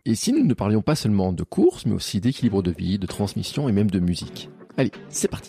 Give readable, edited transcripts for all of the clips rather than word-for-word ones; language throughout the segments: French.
Et si nous ne parlions pas seulement de course, mais aussi d'équilibre de vie, de transmission et même de musique. Allez, c'est parti.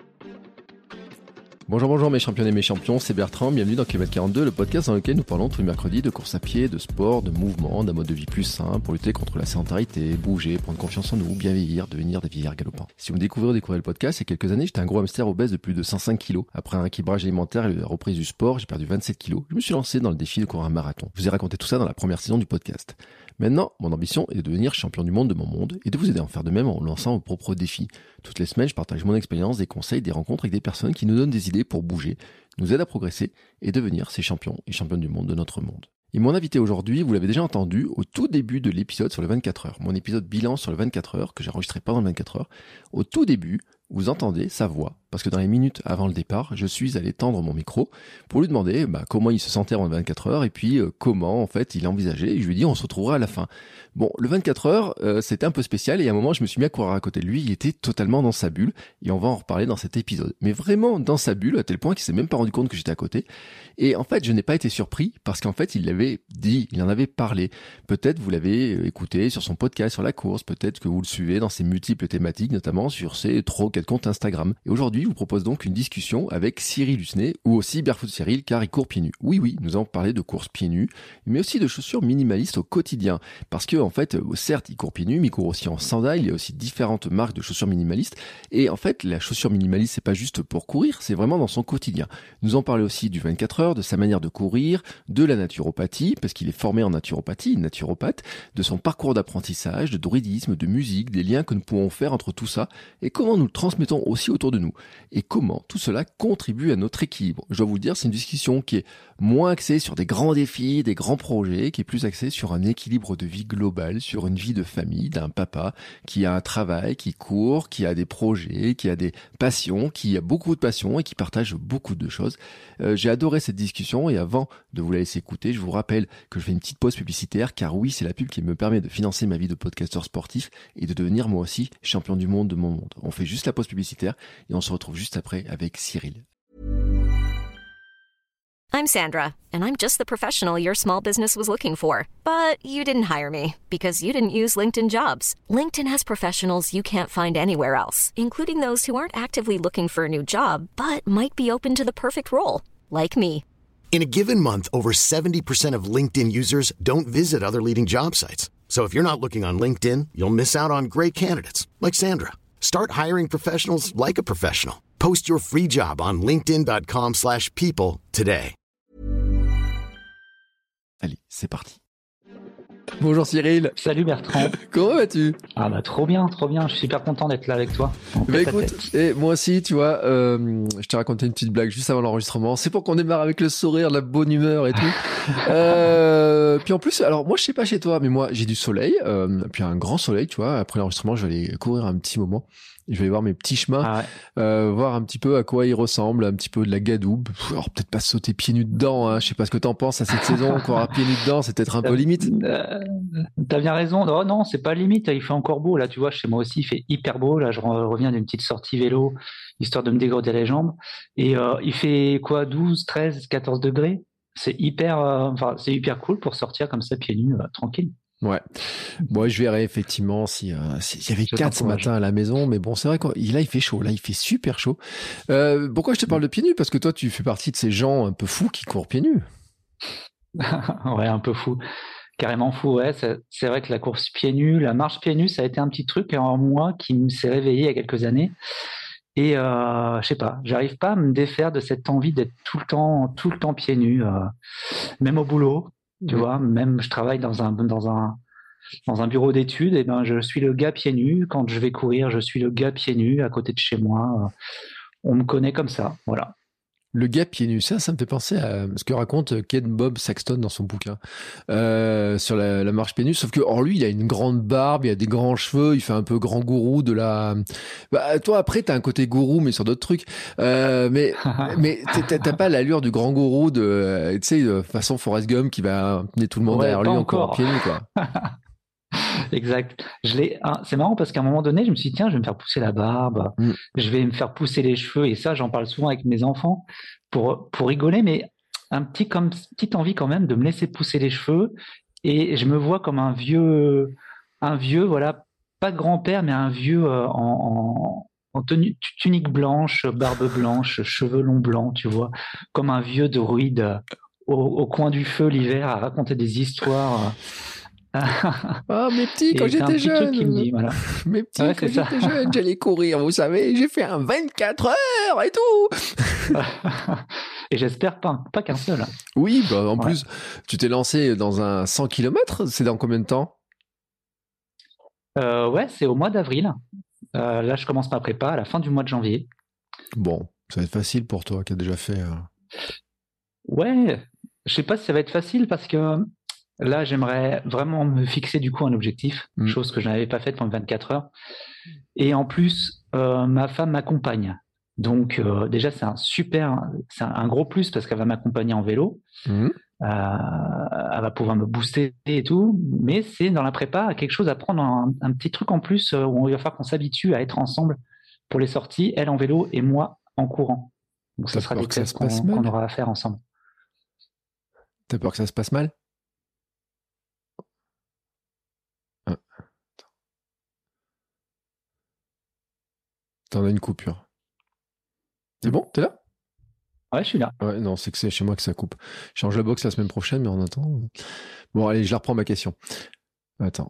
Bonjour mes championnes et mes champions, c'est Bertrand, bienvenue dans Kilomètre 42, le podcast dans lequel nous parlons tous les mercredis de course à pied, de sport, de mouvement, d'un mode de vie plus sain pour lutter contre la sédentarité, bouger, prendre confiance en nous, bien vieillir, devenir des vieillards galopants. Si vous me découvrez ou découvrez le podcast, il y a quelques années, j'étais un gros hamster obèse de plus de 105 kg. Après un rééquilibrage alimentaire et la reprise du sport, j'ai perdu 27 kg. Je me suis lancé dans le défi de courir un marathon. Je vous ai raconté tout ça dans la première saison du podcast. Maintenant, mon ambition est de devenir champion du monde de mon monde et de vous aider à en faire de même en lançant vos propres défis. Toutes les semaines, je partage mon expérience, des conseils, des rencontres avec des personnes qui nous donnent des idées pour bouger, nous aident à progresser et devenir ces champions et championnes du monde de notre monde. Et mon invité aujourd'hui, vous l'avez déjà entendu au tout début de l'épisode sur le 24 heures, mon épisode bilan sur le 24 heures que j'ai enregistré pendant le 24 heures. Au tout début, vous entendez sa voix, parce que dans les minutes avant le départ, je suis allé tendre mon micro pour lui demander comment il se sentait avant le 24 heures et puis comment en fait il envisageait. Et je lui ai dit on se retrouvera à la fin. Bon, le 24 heures, c'était un peu spécial et à un moment je me suis mis à courir à côté de lui. Il était totalement dans sa bulle et on va en reparler dans cet épisode. Mais vraiment dans sa bulle à tel point qu'il s'est même pas rendu compte que j'étais à côté. Et en fait, je n'ai pas été surpris parce qu'en fait, il l'avait dit, il en avait parlé. Peut-être vous l'avez écouté sur son podcast sur la course, peut-être que vous le suivez dans ses multiples thématiques, notamment sur ses trop quel compte Instagram. Et aujourd'hui, je vous propose donc une discussion avec Cyril Husnet, ou aussi Barefoot Cyril, car il court pieds nus. Oui, nous allons parler de course pieds nus, mais aussi de chaussures minimalistes au quotidien. Parce que, en fait, certes, il court pieds nus, mais il court aussi en sandales, il y a aussi différentes marques de chaussures minimalistes. Et en fait, la chaussure minimaliste, c'est pas juste pour courir, c'est vraiment dans son quotidien. Nous en parlons aussi du 24 heures, de sa manière de courir, de la naturopathie, parce qu'il est formé en naturopathie, naturopathe, de son parcours d'apprentissage, de druidisme, de musique, des liens que nous pouvons faire entre tout ça, et comment nous le transmettons aussi autour de nous, et comment tout cela contribue à notre équilibre. Je dois vous le dire, c'est une discussion qui est moins axée sur des grands défis, des grands projets, qui est plus axée sur un équilibre de vie global, sur une vie de famille, d'un papa qui a un travail, qui court, qui a des projets, qui a des passions, qui a beaucoup de passions et qui partage beaucoup de choses. J'ai adoré cette discussion et avant de vous la laisser écouter, je vous rappelle que je fais une petite pause publicitaire car oui, c'est la pub qui me permet de financer ma vie de podcasteur sportif et de devenir moi aussi champion du monde de mon monde. On fait juste la pause publicitaire et on se retrouve juste après avec Cyril. I'm Sandra, and I'm just the professional your small business was looking for. But you didn't hire me because you didn't use LinkedIn Jobs. LinkedIn has professionals you can't find anywhere else, including those who aren't actively looking for a new job, but might be open to the perfect role, like me. In a given month, over 70% of LinkedIn users don't visit other leading job sites. So if you're not looking on LinkedIn, you'll miss out on great candidates like Sandra. Start hiring professionals like a professional. Post your free job on linkedin.com/people today. Allez, c'est parti. Bonjour Cyril. Salut Bertrand. Comment vas-tu ? Ah bah trop bien. Je suis super content d'être là avec toi. Écoute, et moi aussi, tu vois, je t'ai raconté une petite blague juste avant l'enregistrement. C'est pour qu'on démarre avec le sourire, la bonne humeur et tout. Puis en plus, alors moi je sais pas chez toi, mais moi j'ai du soleil, puis un grand soleil, tu vois. Après l'enregistrement, je vais aller courir un petit moment. Je vais aller voir mes petits chemins, voir un petit peu à quoi ils ressemblent, un petit peu de la gadoue. Alors peut-être pas sauter pieds nus dedans, hein. Je sais pas ce que t'en penses à cette saison, courir pieds nus dedans, c'est peut-être un peu limite. T'as bien raison. Oh, non, c'est pas limite. Il fait encore beau là, tu vois. Chez moi aussi, il fait hyper beau. Là, je reviens d'une petite sortie vélo, histoire de me dégourdir les jambes. Et il fait quoi, 12, 13, 14 degrés. C'est hyper cool pour sortir comme ça pieds nus, tranquille. Ouais. Moi, je verrai effectivement s'il y avait 4 ce matin à la maison, mais bon, c'est vrai qu'il il fait chaud. Là, il fait super chaud. Pourquoi je te parle de pieds nus ? Parce que toi, tu fais partie de ces gens un peu fous qui courent pieds nus. Ouais, un peu fou. Carrément fou, ouais. C'est vrai que la course pieds nus, la marche pieds nus, ça a été un petit truc en moi qui s'est réveillé il y a quelques années. Et je sais pas, j'arrive pas à me défaire de cette envie d'être tout le temps pieds nus, même au boulot. Tu vois, même je travaille dans un bureau d'études, et ben je suis le gars pieds nus. Quand je vais courir, je suis le gars pieds nus à côté de chez moi. On me connaît comme ça, voilà. Le gars pieds nus, ça me fait penser à ce que raconte Ken Bob Saxton dans son bouquin sur la marche pieds nus. Sauf que, lui, il a une grande barbe, il a des grands cheveux, il fait un peu grand gourou de la... Bah, toi, après, t'as un côté gourou, mais sur d'autres trucs. Mais t'as pas l'allure du grand gourou de, tu sais, façon Forrest Gump qui va amener tout le monde derrière lui encore pieds nus, quoi. Exact. C'est marrant parce qu'à un moment donné, je me suis dit, tiens, je vais me faire pousser la barbe, je vais me faire pousser les cheveux, et ça, j'en parle souvent avec mes enfants pour rigoler, mais petite envie quand même de me laisser pousser les cheveux Et je me vois comme un vieux, voilà, pas grand-père, mais un vieux en tunique blanche, barbe blanche, cheveux longs blancs, tu vois, comme un vieux druide au coin du feu l'hiver à raconter des histoires. Ah, mes petits, quand Et c'est un j'étais petit truc qui me jeune. dit, voilà. Mes petits, Ouais, quand c'est ça. j'étais jeune, j'allais courir, vous savez, j'ai fait un 24 heures et tout. Et j'espère pas qu'un seul. Oui, bah, en Ouais. plus, tu t'es lancé dans un 100 km, c'est dans combien de temps? Ouais, c'est au mois d'avril. Là, je commence ma prépa à la fin du mois de janvier. Bon, ça va être facile pour toi qui a déjà fait. Ouais, je sais pas si ça va être facile parce que là, j'aimerais vraiment me fixer du coup un objectif, chose que je n'avais pas faite pendant 24 heures. Et en plus, ma femme m'accompagne. Donc déjà, c'est un gros plus parce qu'elle va m'accompagner en vélo. Mhm. Elle va pouvoir me booster et tout. Mais c'est dans la prépa quelque chose à prendre, un petit truc en plus où il va falloir qu'on s'habitue à être ensemble pour les sorties, elle en vélo et moi en courant. Donc ça T'as sera peur des que ça tests se passe qu'on mal? aura à faire ensemble. T'as peur que ça se passe mal? Ah, t'en as une coupure. C'est bon? T'es là? Ouais, je suis là. Ouais, non, c'est que c'est chez moi que ça coupe. Je change la box la semaine prochaine, mais en attendant. Bon, allez, je la reprends ma question. Attends.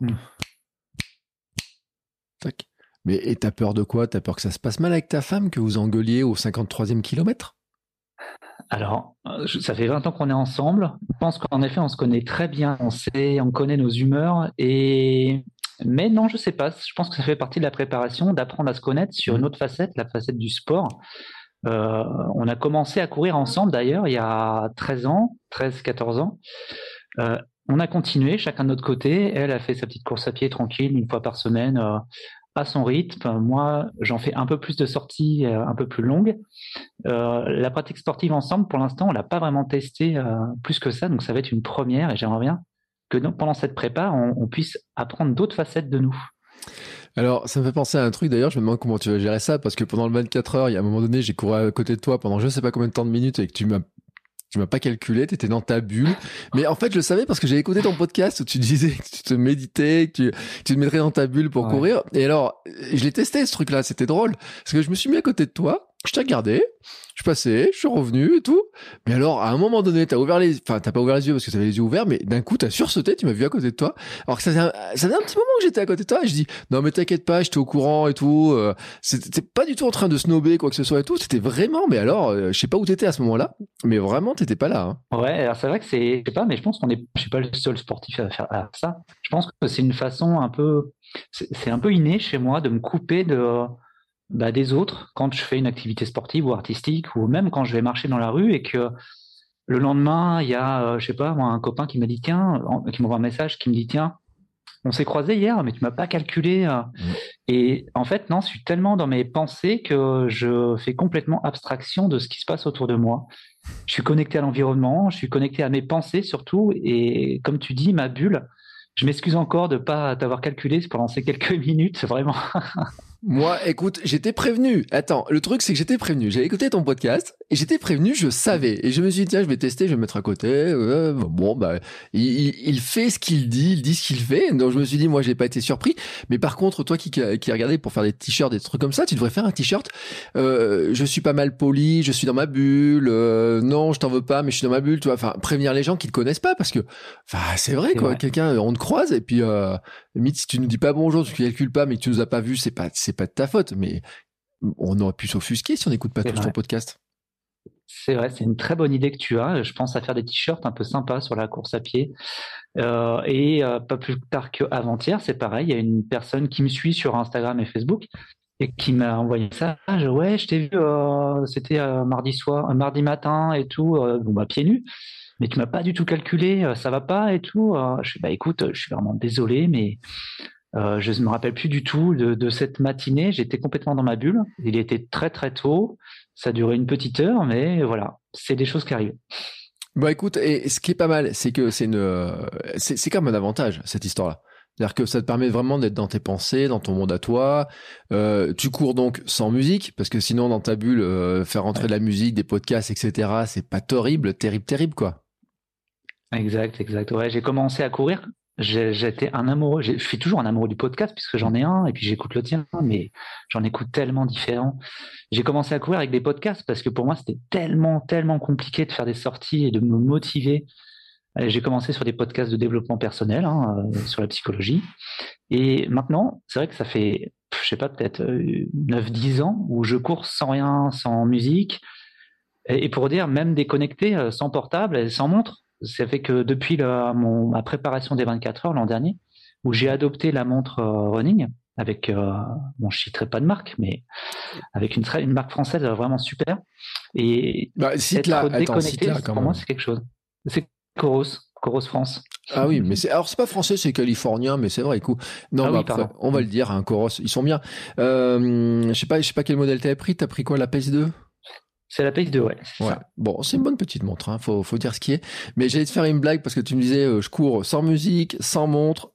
Tac. Mais et t'as peur de quoi? T'as peur que ça se passe mal avec ta femme, que vous engueuliez au 53e kilomètre? Alors, ça fait 20 ans qu'on est ensemble. Je pense qu'en effet, on se connaît très bien. On connaît nos humeurs. Mais non, je sais pas. Je pense que ça fait partie de la préparation, d'apprendre à se connaître sur une autre facette, la facette du sport. On a commencé à courir ensemble d'ailleurs il y a 14 ans. On a continué chacun de notre côté. Elle a fait sa petite course à pied tranquille une fois par semaine à son rythme. Moi, j'en fais un peu plus de sorties, un peu plus longues. La pratique sportive ensemble, pour l'instant, on l'a pas vraiment testé plus que ça, donc ça va être une première et j'aimerais bien que pendant cette prépa, on puisse apprendre d'autres facettes de nous. Alors, ça me fait penser à un truc d'ailleurs, je me demande comment tu vas gérer ça, parce que pendant le 24 heures, il y a un moment donné, j'ai couru à côté de toi pendant je sais pas combien de temps de minutes et que tu m'as pas calculé, t'étais dans ta bulle. Mais en fait, je le savais parce que j'ai écouté ton podcast où tu disais que tu te méditais, que tu te mettrais dans ta bulle pour courir. Et alors, je l'ai testé ce truc-là, c'était drôle. Parce que je me suis mis à côté de toi, je t'ai regardé, je passais, je suis revenu et tout. Mais alors, à un moment donné, t'as pas ouvert les yeux parce que t'avais les yeux ouverts, mais d'un coup, t'as sursauté, tu m'as vu à côté de toi. Alors que ça faisait un petit moment que j'étais à côté de toi et je dis, non, mais t'inquiète pas, j'étais au courant et tout. C'était pas du tout en train de snobber quoi que ce soit et tout. C'était vraiment, mais alors, je sais pas où t'étais à ce moment-là, mais vraiment, t'étais pas là, hein. Ouais, alors c'est vrai que je sais pas, mais je pense je suis pas le seul sportif à faire ça. Je pense que c'est une façon c'est un peu inné chez moi de me couper des autres quand je fais une activité sportive ou artistique ou même quand je vais marcher dans la rue et que le lendemain, il y a, je sais pas, moi, un copain qui m'a dit, qui m'envoie un message qui me dit, tiens, on s'est croisés hier, mais tu m'as pas calculé. Et en fait, non, je suis tellement dans mes pensées que je fais complètement abstraction de ce qui se passe autour de moi. Je suis connecté à l'environnement, je suis connecté à mes pensées surtout. Et comme tu dis, ma bulle, je m'excuse encore de pas t'avoir calculé pendant ces quelques minutes, vraiment. Moi, écoute, j'étais prévenu. Attends, le truc, c'est que j'étais prévenu. J'avais écouté ton podcast et j'étais prévenu, je savais. Et je me suis dit, tiens, je vais tester, je vais me mettre à côté. Bon, bah, il fait ce qu'il dit, il dit ce qu'il fait. Donc, je me suis dit, moi, j'ai pas été surpris. Mais par contre, toi qui regardais pour faire des t-shirts, des trucs comme ça, tu devrais faire un t-shirt. Je suis pas mal poli, je suis dans ma bulle. Non, je t'en veux pas, mais je suis dans ma bulle. Tu vois, enfin, prévenir les gens qui te connaissent pas parce que, enfin, c'est vrai, quoi. Ouais. Quelqu'un, on te croise et puis, limite, si tu nous dis pas bonjour, tu calcules pas, mais que tu nous as pas vu, c'est pas de ta faute, mais on aurait pu s'offusquer si on n'écoute pas tous ton podcast. C'est vrai, c'est une très bonne idée que tu as. Je pense à faire des t-shirts un peu sympas sur la course à pied. Pas plus tard qu'avant-hier, c'est pareil. Il y a une personne qui me suit sur Instagram et Facebook et qui m'a envoyé un message. Ouais, je t'ai vu, c'était mardi matin et tout, pieds nus. Mais tu m'as pas du tout calculé, ça va pas et tout. Je dis, écoute, je suis vraiment désolé, mais je ne me rappelle plus du tout de cette matinée. J'étais complètement dans ma bulle. Il était très très tôt. Ça a duré une petite heure, mais voilà, c'est des choses qui arrivent. Bah écoute, et ce qui est pas mal, c'est que c'est comme un avantage cette histoire-là. C'est-à-dire que ça te permet vraiment d'être dans tes pensées, dans ton monde à toi. Tu cours donc sans musique, parce que sinon dans ta bulle, faire rentrer de la musique, des podcasts, etc., c'est pas terrible, quoi. Exact, exact. Ouais, j'ai commencé à courir. J'étais un amoureux. Je suis toujours un amoureux du podcast puisque j'en ai un et puis j'écoute le tien, mais j'en écoute tellement différents. J'ai commencé à courir avec des podcasts parce que pour moi c'était tellement, tellement compliqué de faire des sorties et de me motiver. J'ai commencé sur des podcasts de développement personnel, sur la psychologie. Et maintenant, c'est vrai que ça fait, je sais pas, peut-être 9-10 ans où je cours sans rien, sans musique. Et pour dire, même déconnecté, sans portable et sans montre. Ça fait que depuis ma préparation des 24 heures l'an dernier, où j'ai adopté la montre running avec, bon, je citerai pas de marque, mais avec une marque française vraiment super. Et cite-la, être déconnecté, cite-la, quand pour même. moi, c'est quelque chose. C'est Coros France. Ah oui, mais c'est pas français, c'est californien, mais c'est vrai, écoute. Non, oui, après, on va le dire, un Coros, ils sont bien. Je sais pas quel modèle t'as pris. T'as pris quoi, la Pace 2? C'est la Pace 2, ouais. Ouais. Ça. Bon, c'est une bonne petite montre, hein, faut dire ce qui est. Mais j'allais te faire une blague parce que tu me disais, je cours sans musique, sans montre,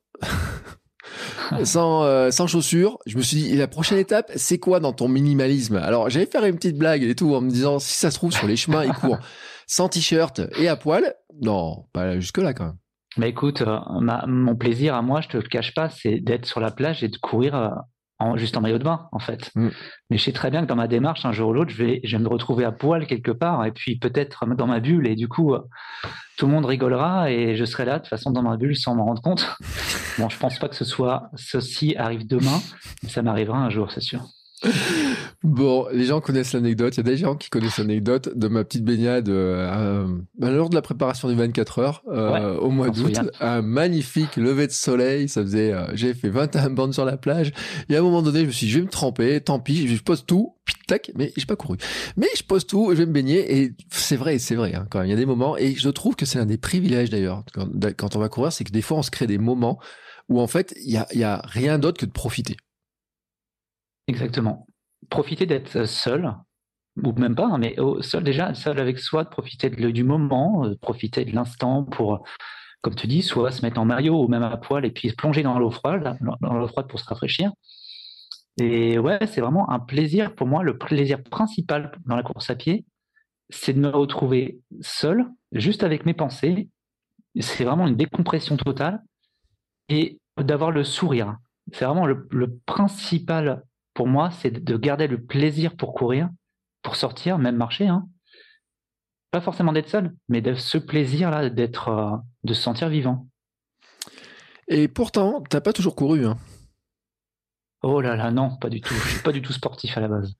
sans chaussures. Je me suis dit, et la prochaine étape, c'est quoi dans ton minimalisme? Alors, j'allais faire une petite blague et tout en me disant, si ça se trouve sur les chemins, il court sans t-shirt et à poil. Non, pas jusque là quand même. Bah écoute, mon plaisir à moi, je te le cache pas, c'est d'être sur la plage et de courir juste en maillot de bain, en fait. Mais je sais très bien que dans ma démarche, un jour ou l'autre, je vais me retrouver à poil quelque part et puis peut-être dans ma bulle et du coup, tout le monde rigolera et je serai là de toute façon dans ma bulle sans m'en rendre compte. Bon, je pense pas que ceci arrive demain, mais ça m'arrivera un jour, c'est sûr. Bon, les gens connaissent l'anecdote. Il y a des gens qui connaissent l'anecdote de ma petite baignade lors de la préparation des 24 heures au mois d'août. Un magnifique lever de soleil. Ça faisait, j'ai fait 21 bandes sur la plage. Et à un moment donné, je me suis dit, je vais me tremper. Tant pis, je pose tout. Tac, mais j'ai pas couru. Mais je pose tout, je vais me baigner. Et c'est vrai, hein, quand même. Il y a des moments. Et je trouve que c'est un des privilèges d'ailleurs quand on va courir, c'est que des fois on se crée des moments où en fait il y a rien d'autre que de profiter. Exactement. Profiter d'être seul, ou même pas, mais seul avec soi, de profiter du moment, de profiter de l'instant pour, comme tu dis, soit se mettre en maillot ou même à poil et puis se plonger dans l'eau froide pour se rafraîchir. Et ouais, c'est vraiment un plaisir pour moi. Le plaisir principal dans la course à pied, c'est de me retrouver seul, juste avec mes pensées. C'est vraiment une décompression totale et d'avoir le sourire. C'est vraiment le principal. Pour moi, c'est de garder le plaisir pour courir, pour sortir, même marcher. Pas forcément d'être seul, mais de ce plaisir-là, de se sentir vivant. Et pourtant, t'as pas toujours couru, hein? Oh là là, non, pas du tout. Je suis pas du tout sportif à la base.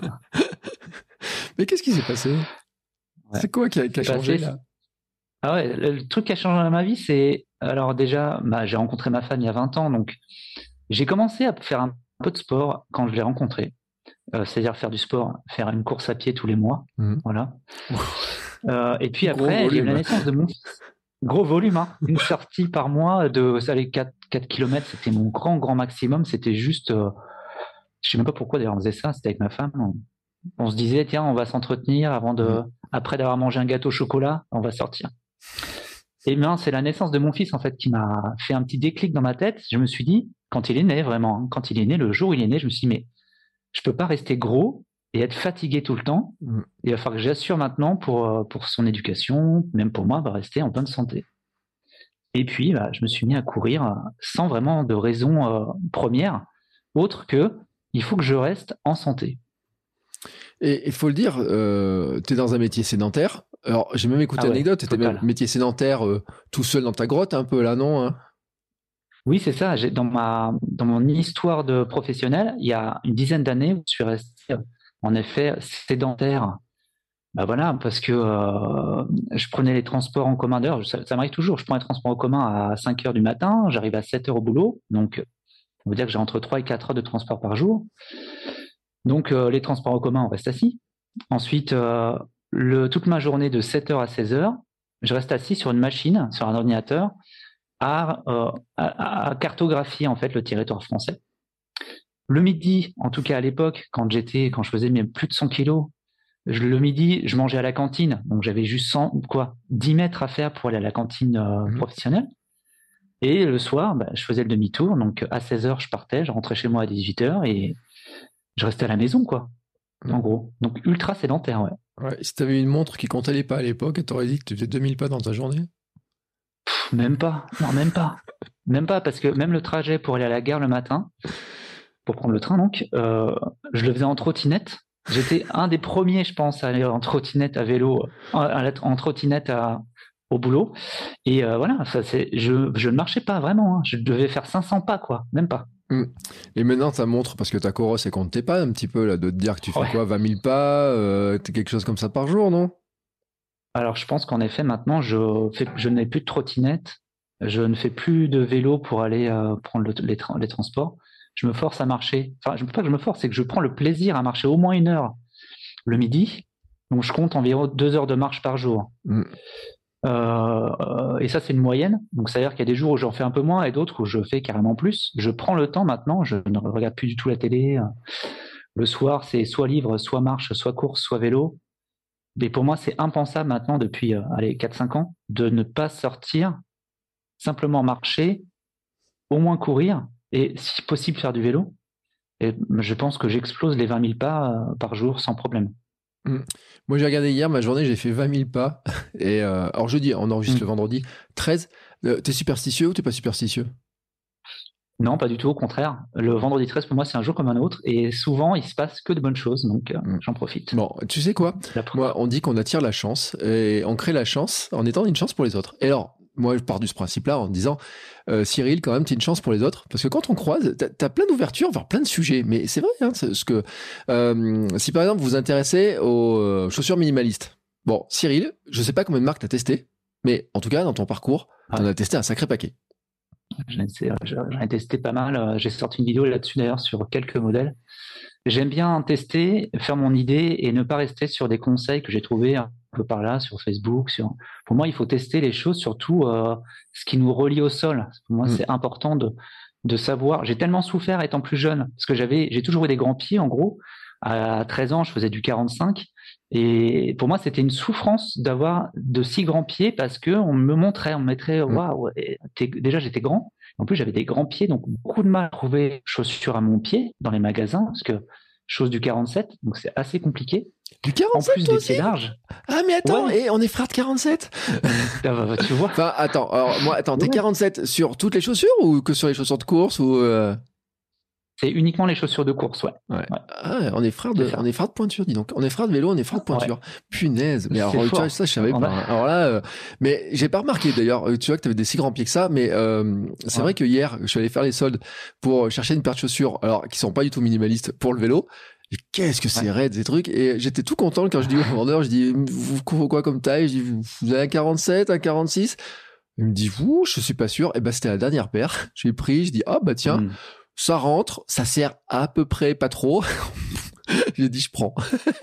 Mais qu'est-ce qui s'est passé? Ouais. C'est quoi qui a changé là? Ah ouais, le truc qui a changé dans ma vie, c'est... Alors déjà, j'ai rencontré ma femme il y a 20 ans, donc j'ai commencé à faire un peu de sport quand je l'ai rencontré, c'est-à-dire faire du sport, faire une course à pied tous les mois, voilà. Et puis après, il y a eu la naissance de mon gros volume, une sortie par mois de 4 km, c'était mon grand maximum, c'était juste, je sais même pas pourquoi d'ailleurs on faisait ça, c'était avec ma femme, on se disait tiens on va s'entretenir après d'avoir mangé un gâteau au chocolat, on va sortir. Et bien, c'est la naissance de mon fils, en fait, qui m'a fait un petit déclic dans ma tête. Je me suis dit, quand il est né, vraiment, quand il est né, le jour où il est né, je me suis dit, mais je peux pas rester gros et être fatigué tout le temps. Il va falloir que j'assure maintenant pour son éducation, même pour moi, rester en bonne santé. Et puis, je me suis mis à courir sans vraiment de raison première, autre que, il faut que je reste en santé. Et il faut le dire, tu es dans un métier sédentaire. Alors, j'ai même écouté l'anecdote, tu étais même métier sédentaire tout seul dans ta grotte, un peu là, non? Oui, c'est ça. Dans mon histoire de professionnel, il y a une dizaine d'années, je suis resté en effet sédentaire. Voilà, parce que je prenais les transports en commun. D'ailleurs, ça m'arrive toujours. Je prends les transports en commun à 5 heures du matin, j'arrive à 7 heures au boulot. Donc, on veut dire que j'ai entre 3 et 4 heures de transport par jour. Donc, les transports en commun, on reste assis. Ensuite, toute ma journée de 7h à 16h, je reste assis sur une machine, sur un ordinateur, à cartographier en fait le territoire français. Le midi, en tout cas à l'époque, quand je faisais même plus de 100 kilos, le midi, je mangeais à la cantine, donc j'avais juste 10 mètres à faire pour aller à la cantine professionnelle. Et le soir, je faisais le demi-tour, donc à 16h, je partais, je rentrais chez moi à 18h et je restais à la maison, quoi. En gros. Donc ultra sédentaire, ouais. Ouais, si t'avais une montre qui comptait les pas à l'époque, t'aurais dit que tu faisais 2000 pas dans ta journée? Même pas. Non, même pas. Même pas, parce que même le trajet pour aller à la gare le matin, pour prendre le train donc, je le faisais en trottinette. J'étais un des premiers, je pense, à aller en trottinette à vélo, en trottinette au boulot. Et voilà, je ne marchais pas vraiment. Je devais faire 500 pas, quoi, même pas. Et maintenant, ça montre, parce que ta Coros, c'est compte tes pas un petit peu, là, de te dire que tu fais Ouais. quoi, 20 000 pas, t'es quelque chose comme ça par jour, non? Alors, je pense qu'en effet, maintenant, je n'ai plus de trottinette. Je ne fais plus de vélo pour aller prendre les transports. Je me force à marcher. Enfin, je ne peux pas que je me force, c'est que je prends le plaisir à marcher au moins 1 heure le midi. Donc, je compte environ 2 heures de marche par jour. Et ça, c'est une moyenne. Donc, c'est-à-dire qu'il y a des jours où j'en fais un peu moins et d'autres où je fais carrément plus. Je prends le temps maintenant. Je ne regarde plus du tout la télé. Le soir, c'est soit livre, soit marche, soit course, soit vélo. Mais pour moi, c'est impensable maintenant, depuis 4-5 ans, de ne pas sortir, simplement marcher, au moins courir, et si possible faire du vélo. Et je pense que j'explose les 20 000 pas par jour sans problème. Moi, j'ai regardé hier, ma journée, j'ai fait 20 000 pas. Et alors, jeudi, on enregistre le vendredi, 13. T'es superstitieux ou t'es pas superstitieux? Non, pas du tout, au contraire. Le vendredi 13, pour moi, c'est un jour comme un autre, et souvent, il se passe que de bonnes choses, donc j'en profite. Bon, tu sais quoi? Moi, on dit qu'on attire la chance, et on crée la chance en étant une chance pour les autres. Et alors, moi, je pars de ce principe-là en disant, Cyril, quand même, t'es une chance pour les autres, parce que quand on croise, t'as plein d'ouvertures vers plein de sujets. Mais c'est vrai, hein, ce que si par exemple vous vous intéressez aux chaussures minimalistes. Bon, Cyril, je sais pas combien de marques t'as testé, mais en tout cas, dans ton parcours, t'en as testé un sacré paquet. J'en ai testé pas mal. J'ai sorti une vidéo là-dessus d'ailleurs sur quelques modèles. J'aime bien tester, faire mon idée et ne pas rester sur des conseils que j'ai trouvés un peu par là, sur Facebook. Pour moi, il faut tester les choses, surtout ce qui nous relie au sol. Pour moi, c'est important de savoir. J'ai tellement souffert étant plus jeune, parce que j'ai toujours eu des grands pieds, en gros. À 13 ans, je faisais du 45. Et pour moi, c'était une souffrance d'avoir de si grands pieds, parce que on me mettrait, waouh, déjà j'étais grand. En plus, j'avais des grands pieds, donc beaucoup de mal à trouver chaussures à mon pied dans les magasins, parce que chose du 47, donc c'est assez compliqué. Du 47, en plus toi des aussi pieds larges. Ah, mais attends, Ouais. et on est frères de 47? Tu vois. Enfin, attends, t'es 47 sur toutes les chaussures ou que sur les chaussures de course ou C'est uniquement les chaussures de course, ouais. Ah, on est frères de pointure, dis donc. On est frères de vélo, on est frères de pointure. Ouais. Punaise. Mais alors, tu vois, ça, je savais pas. Alors là, mais j'ai pas remarqué d'ailleurs, tu vois que t'avais des si grands pieds que ça, mais c'est vrai que hier, je suis allé faire les soldes pour chercher une paire de chaussures, alors, qui sont pas du tout minimalistes pour le vélo. Et qu'est-ce que c'est raide, ces trucs. Et j'étais tout content quand je dis au vendeur, je dis, vous couvrez quoi comme taille? Je dis, vous avez un 47, un 46? Il me dit, je suis pas sûr. Et ben, c'était la dernière paire. J'ai pris, je dis, ah, bah, tiens. Ça rentre, ça sert à peu près pas trop. J'ai dit, je prends.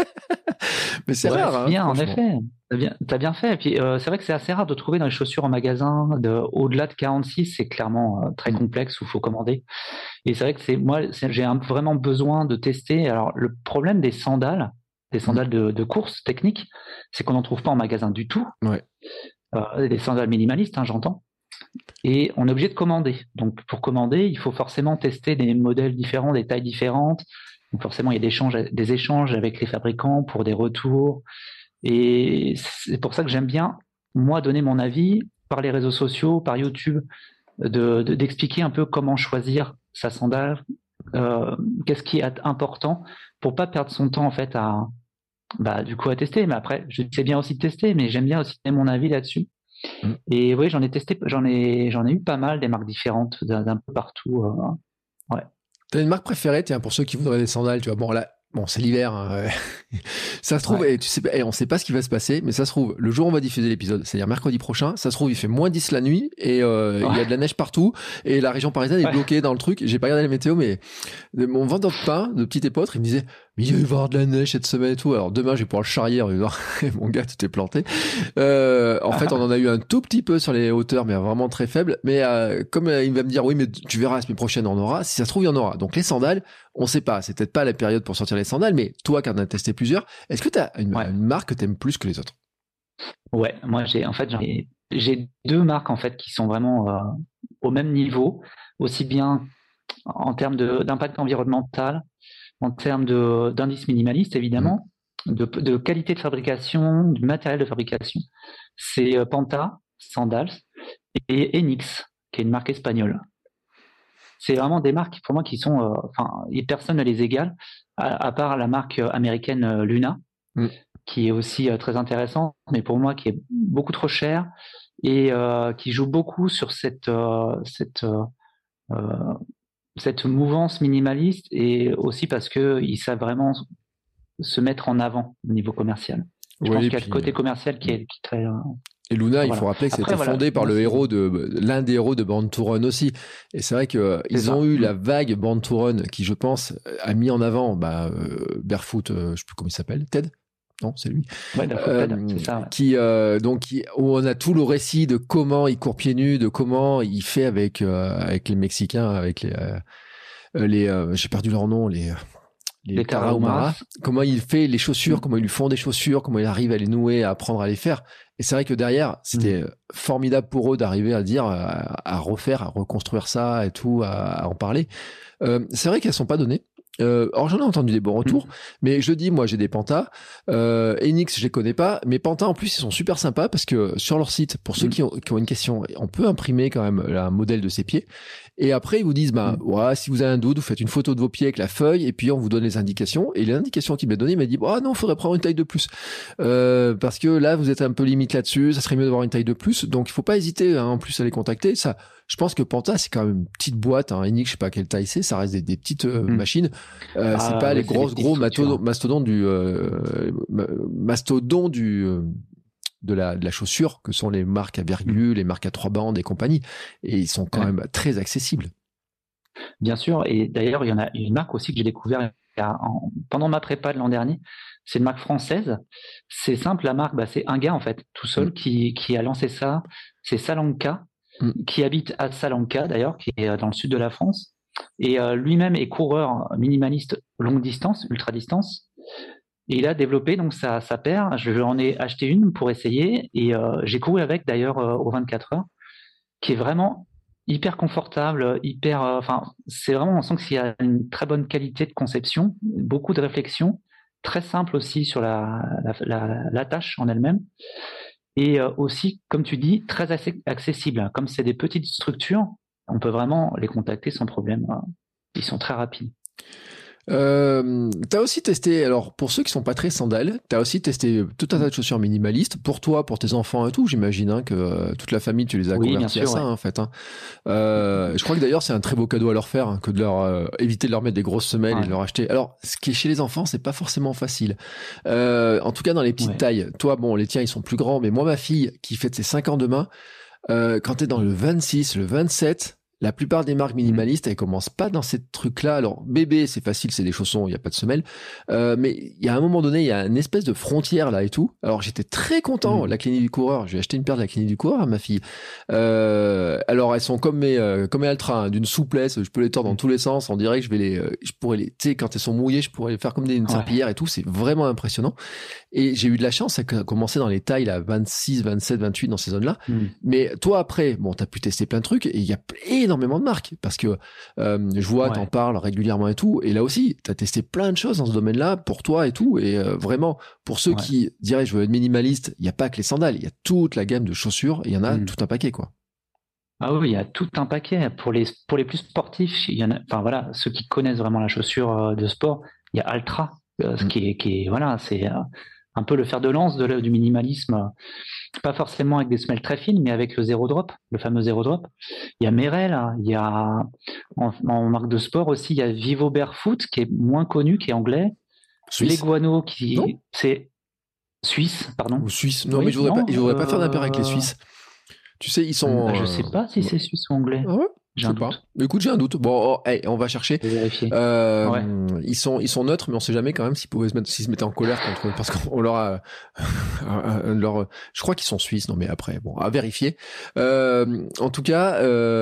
Mais c'est rare. Bien, en effet. T'as bien fait. Et puis, c'est vrai que c'est assez rare de trouver dans les chaussures en magasin. Au-delà de 46, c'est clairement très complexe où il faut commander. Et c'est vrai que j'ai vraiment besoin de tester. Alors, le problème des sandales de course technique, c'est qu'on n'en trouve pas en magasin du tout. Ouais. Des sandales minimalistes, j'entends. Et on est obligé de commander. Donc, pour commander, il faut forcément tester des modèles différents, des tailles différentes. Donc, forcément, il y a des échanges avec les fabricants pour des retours. Et c'est pour ça que j'aime bien, moi, donner mon avis par les réseaux sociaux, par YouTube, d'expliquer un peu comment choisir sa sandale, qu'est-ce qui est important pour pas perdre son temps, en fait, à tester. Mais après, c'est bien aussi de tester, mais j'aime bien aussi donner mon avis là-dessus. Et oui, j'en ai eu pas mal des marques différentes d'un peu partout. Ouais. T'as une marque préférée, pour ceux qui voudraient des sandales, tu vois, bon, c'est l'hiver, hein, ça se trouve, et tu sais, on sait pas ce qui va se passer, mais ça se trouve, le jour où on va diffuser l'épisode, c'est-à-dire mercredi prochain, ça se trouve, il fait moins 10 la nuit, et il y a de la neige partout, et la région parisienne est bloquée dans le truc. J'ai pas regardé la météo, mais mon vendeur de pain, de petit épeautre, il me disait, mais il va y avoir de la neige cette semaine et tout. Alors demain, je vais pouvoir le charrier, mon gars, tu t'es planté. En fait, on en a eu un tout petit peu sur les hauteurs, mais vraiment très faible. Mais comme il va me dire, oui, mais tu verras, la semaine prochaine, on aura. Si ça se trouve, il y en aura. Donc les sandales, on sait pas. C'est peut-être pas la période pour sortir les sandales, mais toi, qui en as testé plusieurs, est-ce que tu as une marque que t'aimes plus que les autres? Ouais, moi, j'ai deux marques, en fait, qui sont vraiment au même niveau, aussi bien en termes d'impact environnemental, en termes d'indice minimaliste, évidemment, de qualité de fabrication, du matériel de fabrication. C'est Panta, Sandals, et Enix, qui est une marque espagnole. C'est vraiment des marques pour moi qui sont, personne ne les égale, à part la marque américaine Luna, qui est aussi très intéressante, mais pour moi qui est beaucoup trop chère et qui joue beaucoup sur cette mouvance minimaliste, et aussi parce que ils savent vraiment se mettre en avant au niveau commercial. Je pense qu'il y a le côté commercial qui est très... Et Luna, il faut rappeler que c'était fondé par l'un des héros de Born to Run aussi. Et c'est vrai qu'ils ont eu la vague Born to Run qui, je pense, a mis en avant Barefoot, je sais plus comment il s'appelle, Ted? Non, c'est lui. Ouais, c'est ça. Ouais. Où on a tout le récit de comment il court pieds nus, de comment il fait avec les Mexicains, avec j'ai perdu leur nom, les Tarahumaras, comment il fait les chaussures, comment ils lui font des chaussures, comment il arrive à les nouer, à apprendre à les faire. Et c'est vrai que derrière, c'était formidable pour eux d'arriver à dire, à refaire, à reconstruire ça et tout, à en parler. C'est vrai qu'elles sont pas données. Alors j'en ai entendu des bons retours, mais je dis, moi j'ai des Panta, Enix je les connais pas, mais Panta en plus ils sont super sympas parce que sur leur site, pour ceux qui ont une question, on peut imprimer quand même un modèle de ses pieds, et après ils vous disent si vous avez un doute, vous faites une photo de vos pieds avec la feuille et puis on vous donne les indications, et les indications qu'il m'a donné, il m'a dit non, faudrait prendre une taille de plus parce que là vous êtes un peu limite là-dessus, ça serait mieux d'avoir une taille de plus, donc il faut pas hésiter en plus à les contacter. Ça, je pense que Panta, c'est quand même une petite boîte, Enix, je sais pas quelle taille c'est, ça reste des petites machines. C'est pas les gros mastodons de la chaussure que sont les marques à virgule, les marques à 3 bandes et compagnie. Et ils sont quand même très accessibles. Bien sûr. Et d'ailleurs, il y en a une marque aussi que j'ai découvert pendant ma prépa de l'an dernier. C'est une marque française. C'est simple, la marque, c'est un gars, en fait, tout seul, qui a lancé ça. C'est Salanka, qui habite à Salanka, d'ailleurs, qui est dans le sud de la France. Et lui-même est coureur minimaliste longue distance, ultra distance. Et il a développé donc sa paire. Je en ai acheté une pour essayer, et j'ai couru avec d'ailleurs aux 24 heures, qui est vraiment hyper confortable, c'est vraiment, on sent qu'il y a une très bonne qualité de conception, beaucoup de réflexion, très simple aussi sur la tâche en elle-même. Et aussi, comme tu dis, très accessible. Comme c'est des petites structures, on peut vraiment les contacter sans problème. Ils sont très rapides. T'as aussi testé, alors pour ceux qui sont pas très sandales, t'as aussi testé tout un tas de chaussures minimalistes pour toi, pour tes enfants et tout. J'imagine que toute la famille, tu les as convertis à ça, en fait. Je crois que d'ailleurs c'est un très beau cadeau à leur faire, que de leur éviter de leur mettre des grosses semelles et de leur acheter. Alors, ce qui est chez les enfants, c'est pas forcément facile. En tout cas, dans les petites tailles. Toi, les tiens, ils sont plus grands, mais moi, ma fille, qui fête ses 5 ans demain, quand t'es dans le 26, le 27. La plupart des marques minimalistes, elles commencent pas dans ces trucs-là. Alors, bébé, c'est facile, c'est des chaussons, il y a pas de semelle. Mais il y a un moment donné, il y a une espèce de frontière là et tout. Alors, j'étais très content. La clinique du coureur, j'ai acheté une paire de la clinique du coureur à ma fille. Alors, elles sont comme mes Altra, d'une souplesse. Je peux les tordre dans tous les sens. On dirait que je pourrais tu sais, quand elles sont mouillées, je pourrais les faire comme une serpillière et tout. C'est vraiment impressionnant. Et j'ai eu de la chance, ça a commencé dans les tailles, là, 26, 27, 28, dans ces zones-là. Mais toi, après, t'as pu tester plein de trucs, et il y a énormément de marques, parce que je vois, t'en parles régulièrement et tout, et là aussi, t'as testé plein de choses dans ce domaine-là, pour toi et tout, et vraiment, pour ceux qui diraient, je veux être minimaliste, il n'y a pas que les sandales, il y a toute la gamme de chaussures, et il y en a tout un paquet, quoi. Ah oui, il y a tout un paquet. Pour les plus sportifs, il y en a, ceux qui connaissent vraiment la chaussure de sport, il y a Altra, qui est voilà, c'est un peu le fer de lance du minimalisme, pas forcément avec des semelles très fines, mais avec le zéro drop, le fameux zéro drop. Il y a Merrell, il y a en marque de sport aussi, il y a Vivo Barefoot, qui est moins connu, qui est anglais. Leguano, c'est suisse, pardon. Ou suisse. Non, mais je voudrais pas faire d'impair avec les Suisses. Tu sais, ils sont. Je sais pas si c'est suisse ou anglais. Ah ouais. J'ai un doute. Mais écoute, j'ai un doute. Bon, on va chercher. Vérifier. Ils sont neutres, mais on sait jamais quand même s'ils se mettaient en colère contre eux, parce qu'on leur a je crois qu'ils sont suisses. Non, mais après, à vérifier. En tout cas,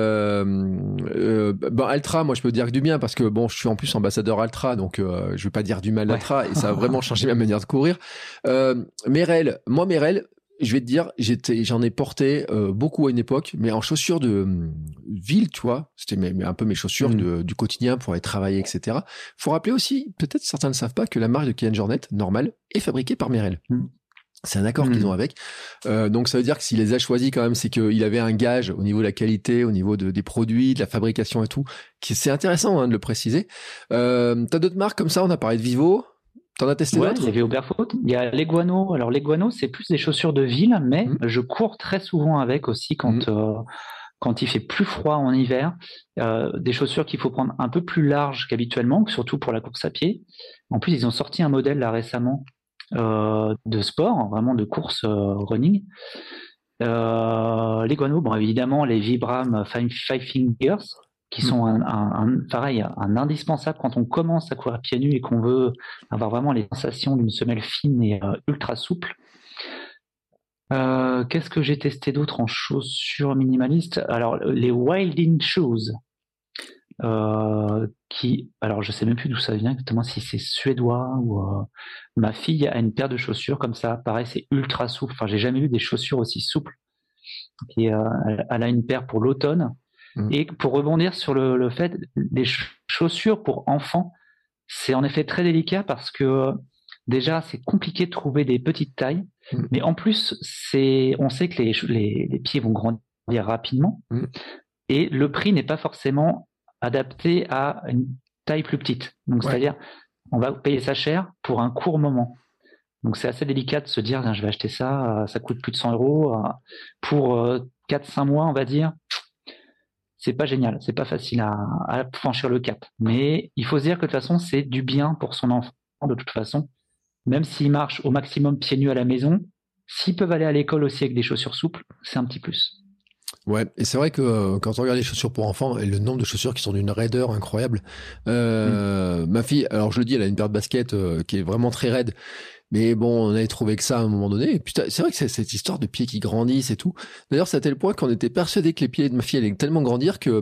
Altra, moi, je peux dire que du bien, parce que je suis en plus ambassadeur Altra, donc je vais pas dire du mal d'Altra, et ça a vraiment changé ma manière de courir. Merrell, je vais te dire, j'en ai porté beaucoup à une époque, mais en chaussures de ville, tu vois. C'était un peu mes chaussures du quotidien pour aller travailler, etc. Faut rappeler aussi, peut-être certains ne savent pas, que la marque de Kylian Jornet, normale, est fabriquée par Merrell. C'est un accord qu'ils ont avec. Donc ça veut dire que s'il les a choisis quand même, c'est qu'il avait un gage au niveau de la qualité, au niveau des produits, de la fabrication et tout. C'est intéressant de le préciser. T'as d'autres marques comme ça? On a parlé de Vivo. T'en as testé d'autres? Il y avait Oberfoot. Il y a Leguano. Alors Leguano, c'est plus des chaussures de ville, mais je cours très souvent avec aussi quand il fait plus froid en hiver. Des chaussures qu'il faut prendre un peu plus larges qu'habituellement, surtout pour la course à pied. En plus, ils ont sorti un modèle là récemment de sport, vraiment de course running. Les guano, bon évidemment les Vibram Five Fingers, qui sont pareil, un indispensable quand on commence à courir pieds nus et qu'on veut avoir vraiment les sensations d'une semelle fine et ultra souple. Qu'est-ce que j'ai testé d'autre en chaussures minimalistes? Alors les Wilding Shoes, alors je sais même plus d'où ça vient exactement, si c'est suédois ou ma fille a une paire de chaussures comme ça, pareil, c'est ultra souple. Enfin, j'ai jamais vu des chaussures aussi souples. Et elle a une paire pour l'automne. Et pour rebondir sur le fait des chaussures pour enfants, c'est en effet très délicat parce que déjà c'est compliqué de trouver des petites tailles, mais en plus on sait que les pieds vont grandir rapidement et le prix n'est pas forcément adapté à une taille plus petite. Donc, c'est-à-dire, on va payer ça cher pour un court moment. Donc, c'est assez délicat de se dire, je vais acheter ça, ça coûte plus de 100 euros pour 4-5 mois, on va dire. C'est pas génial, c'est pas facile à franchir le cap. Mais il faut se dire que de toute façon, c'est du bien pour son enfant, de toute façon. Même s'il marche au maximum pieds nus à la maison, s'ils peuvent aller à l'école aussi avec des chaussures souples, c'est un petit plus. Ouais, et c'est vrai que quand on regarde les chaussures pour enfants, et le nombre de chaussures qui sont d'une raideur incroyable. Ma fille, alors je le dis, elle a une paire de baskets qui est vraiment très raide. Mais bon, on avait trouvé que ça à un moment donné. Et puis c'est vrai que c'est cette histoire de pieds qui grandissent et tout. D'ailleurs, c'est à tel point qu'on était persuadé que les pieds de ma fille allaient tellement grandir que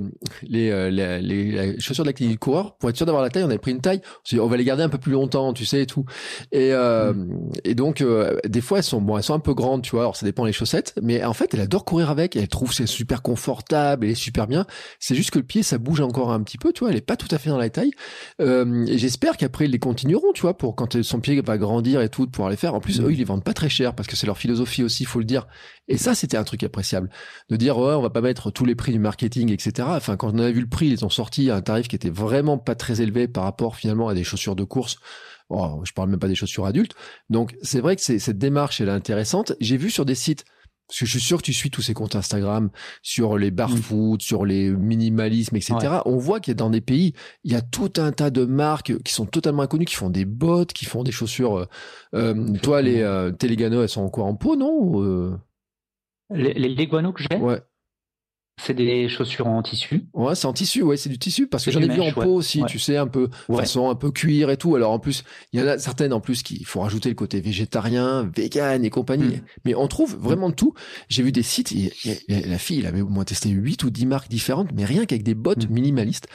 les chaussures de la clinique du coureur, pour être sûr d'avoir la taille, on avait pris une taille. On va les garder un peu plus longtemps, tu sais, et tout. Et donc, des fois, elles sont un peu grandes, tu vois. Alors, ça dépend des chaussettes. Mais en fait, elle adore courir avec. Elle trouve c'est super confortable, elle est super bien. C'est juste que le pied, ça bouge encore un petit peu, tu vois. Elle est pas tout à fait dans la taille. Et j'espère qu'après, ils les continueront, tu vois, pour quand son pied va grandir et tout, de pouvoir les faire. En plus, eux, ils les vendent pas très cher parce que c'est leur philosophie aussi, faut le dire. Et ça, c'était un truc appréciable. De dire, on va pas mettre tous les prix du marketing, etc. Enfin, quand on a vu le prix, ils ont sorti un tarif qui était vraiment pas très élevé par rapport finalement à des chaussures de course. Oh, je parle même pas des chaussures adultes. Donc, c'est vrai que cette démarche, elle est intéressante. J'ai vu sur des sites, parce que je suis sûr que tu suis tous ces comptes Instagram sur les barfoot, sur les minimalismes, etc. Ouais. On voit qu'il y a dans des pays, il y a tout un tas de marques qui sont totalement inconnues, qui font des bottes, qui font des chaussures. Toi, les Telegano, elles sont encore en peau, non Les Leguano que j'ai, ouais. C'est des chaussures en tissu. Ouais, c'est en tissu, ouais, c'est du tissu parce que j'en ai vu en peau aussi, tu sais, un peu façon un peu cuir et tout. Alors en plus, il y en a certaines en plus qui faut rajouter le côté végétarien, vegan et compagnie. Mais on trouve vraiment de tout. J'ai vu des sites, la fille, elle avait au moins testé 8 ou 10 marques différentes, mais rien qu'avec des bottes minimalistes.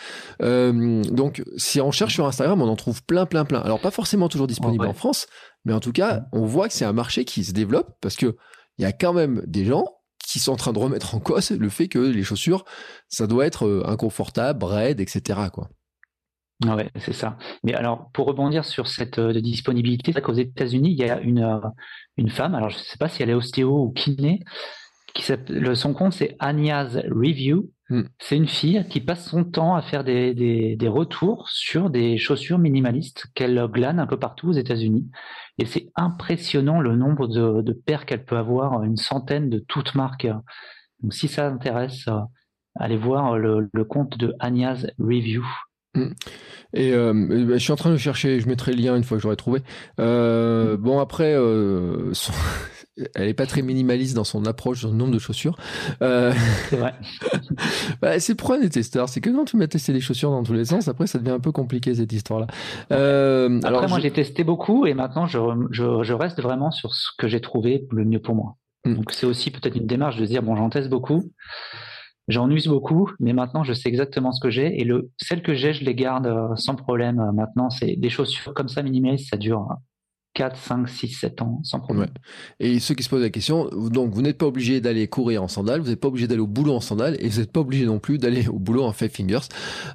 Donc si on cherche sur Instagram, on en trouve plein. Alors pas forcément toujours disponible en France, mais en tout cas, on voit que c'est un marché qui se développe parce que il y a quand même des gens qui sont en train de remettre en cause le fait que les chaussures, ça doit être inconfortable, raide, etc., quoi. Ouais, c'est ça. Mais alors, pour rebondir sur cette disponibilité, c'est vrai qu'aux États-Unis, il y a une femme, alors je ne sais pas si elle est ostéo ou kiné, son compte c'est Anya's Review. C'est une fille qui passe son temps à faire des retours sur des chaussures minimalistes qu'elle glane un peu partout aux États-Unis. Et c'est impressionnant le nombre de paires qu'elle peut avoir, une centaine de toutes marques. Donc si ça intéresse, allez voir le compte de Anya's Review. Et je suis en train de chercher, je mettrai le lien une fois que j'aurai trouvé. Bon après, elle est pas très minimaliste dans son approche, dans le nombre de chaussures. C'est vrai. C'est le problème des testeurs, c'est que quand tu mets tester des chaussures dans tous les sens, après ça devient un peu compliqué cette histoire-là. Après moi j'ai testé beaucoup et maintenant je reste vraiment sur ce que j'ai trouvé le mieux pour moi. Donc c'est aussi peut-être une démarche de dire bon j'en teste beaucoup. J'en use beaucoup, mais maintenant je sais exactement ce que j'ai et celles que j'ai, je les garde sans problème. Maintenant, c'est des chaussures comme ça minimalistes, ça dure 4, 5, 6, 7 ans sans problème. Ouais. Et ceux qui se posent la question, donc vous n'êtes pas obligé d'aller courir en sandales, vous n'êtes pas obligé d'aller au boulot en sandales et vous n'êtes pas obligé non plus d'aller au boulot en Five Fingers.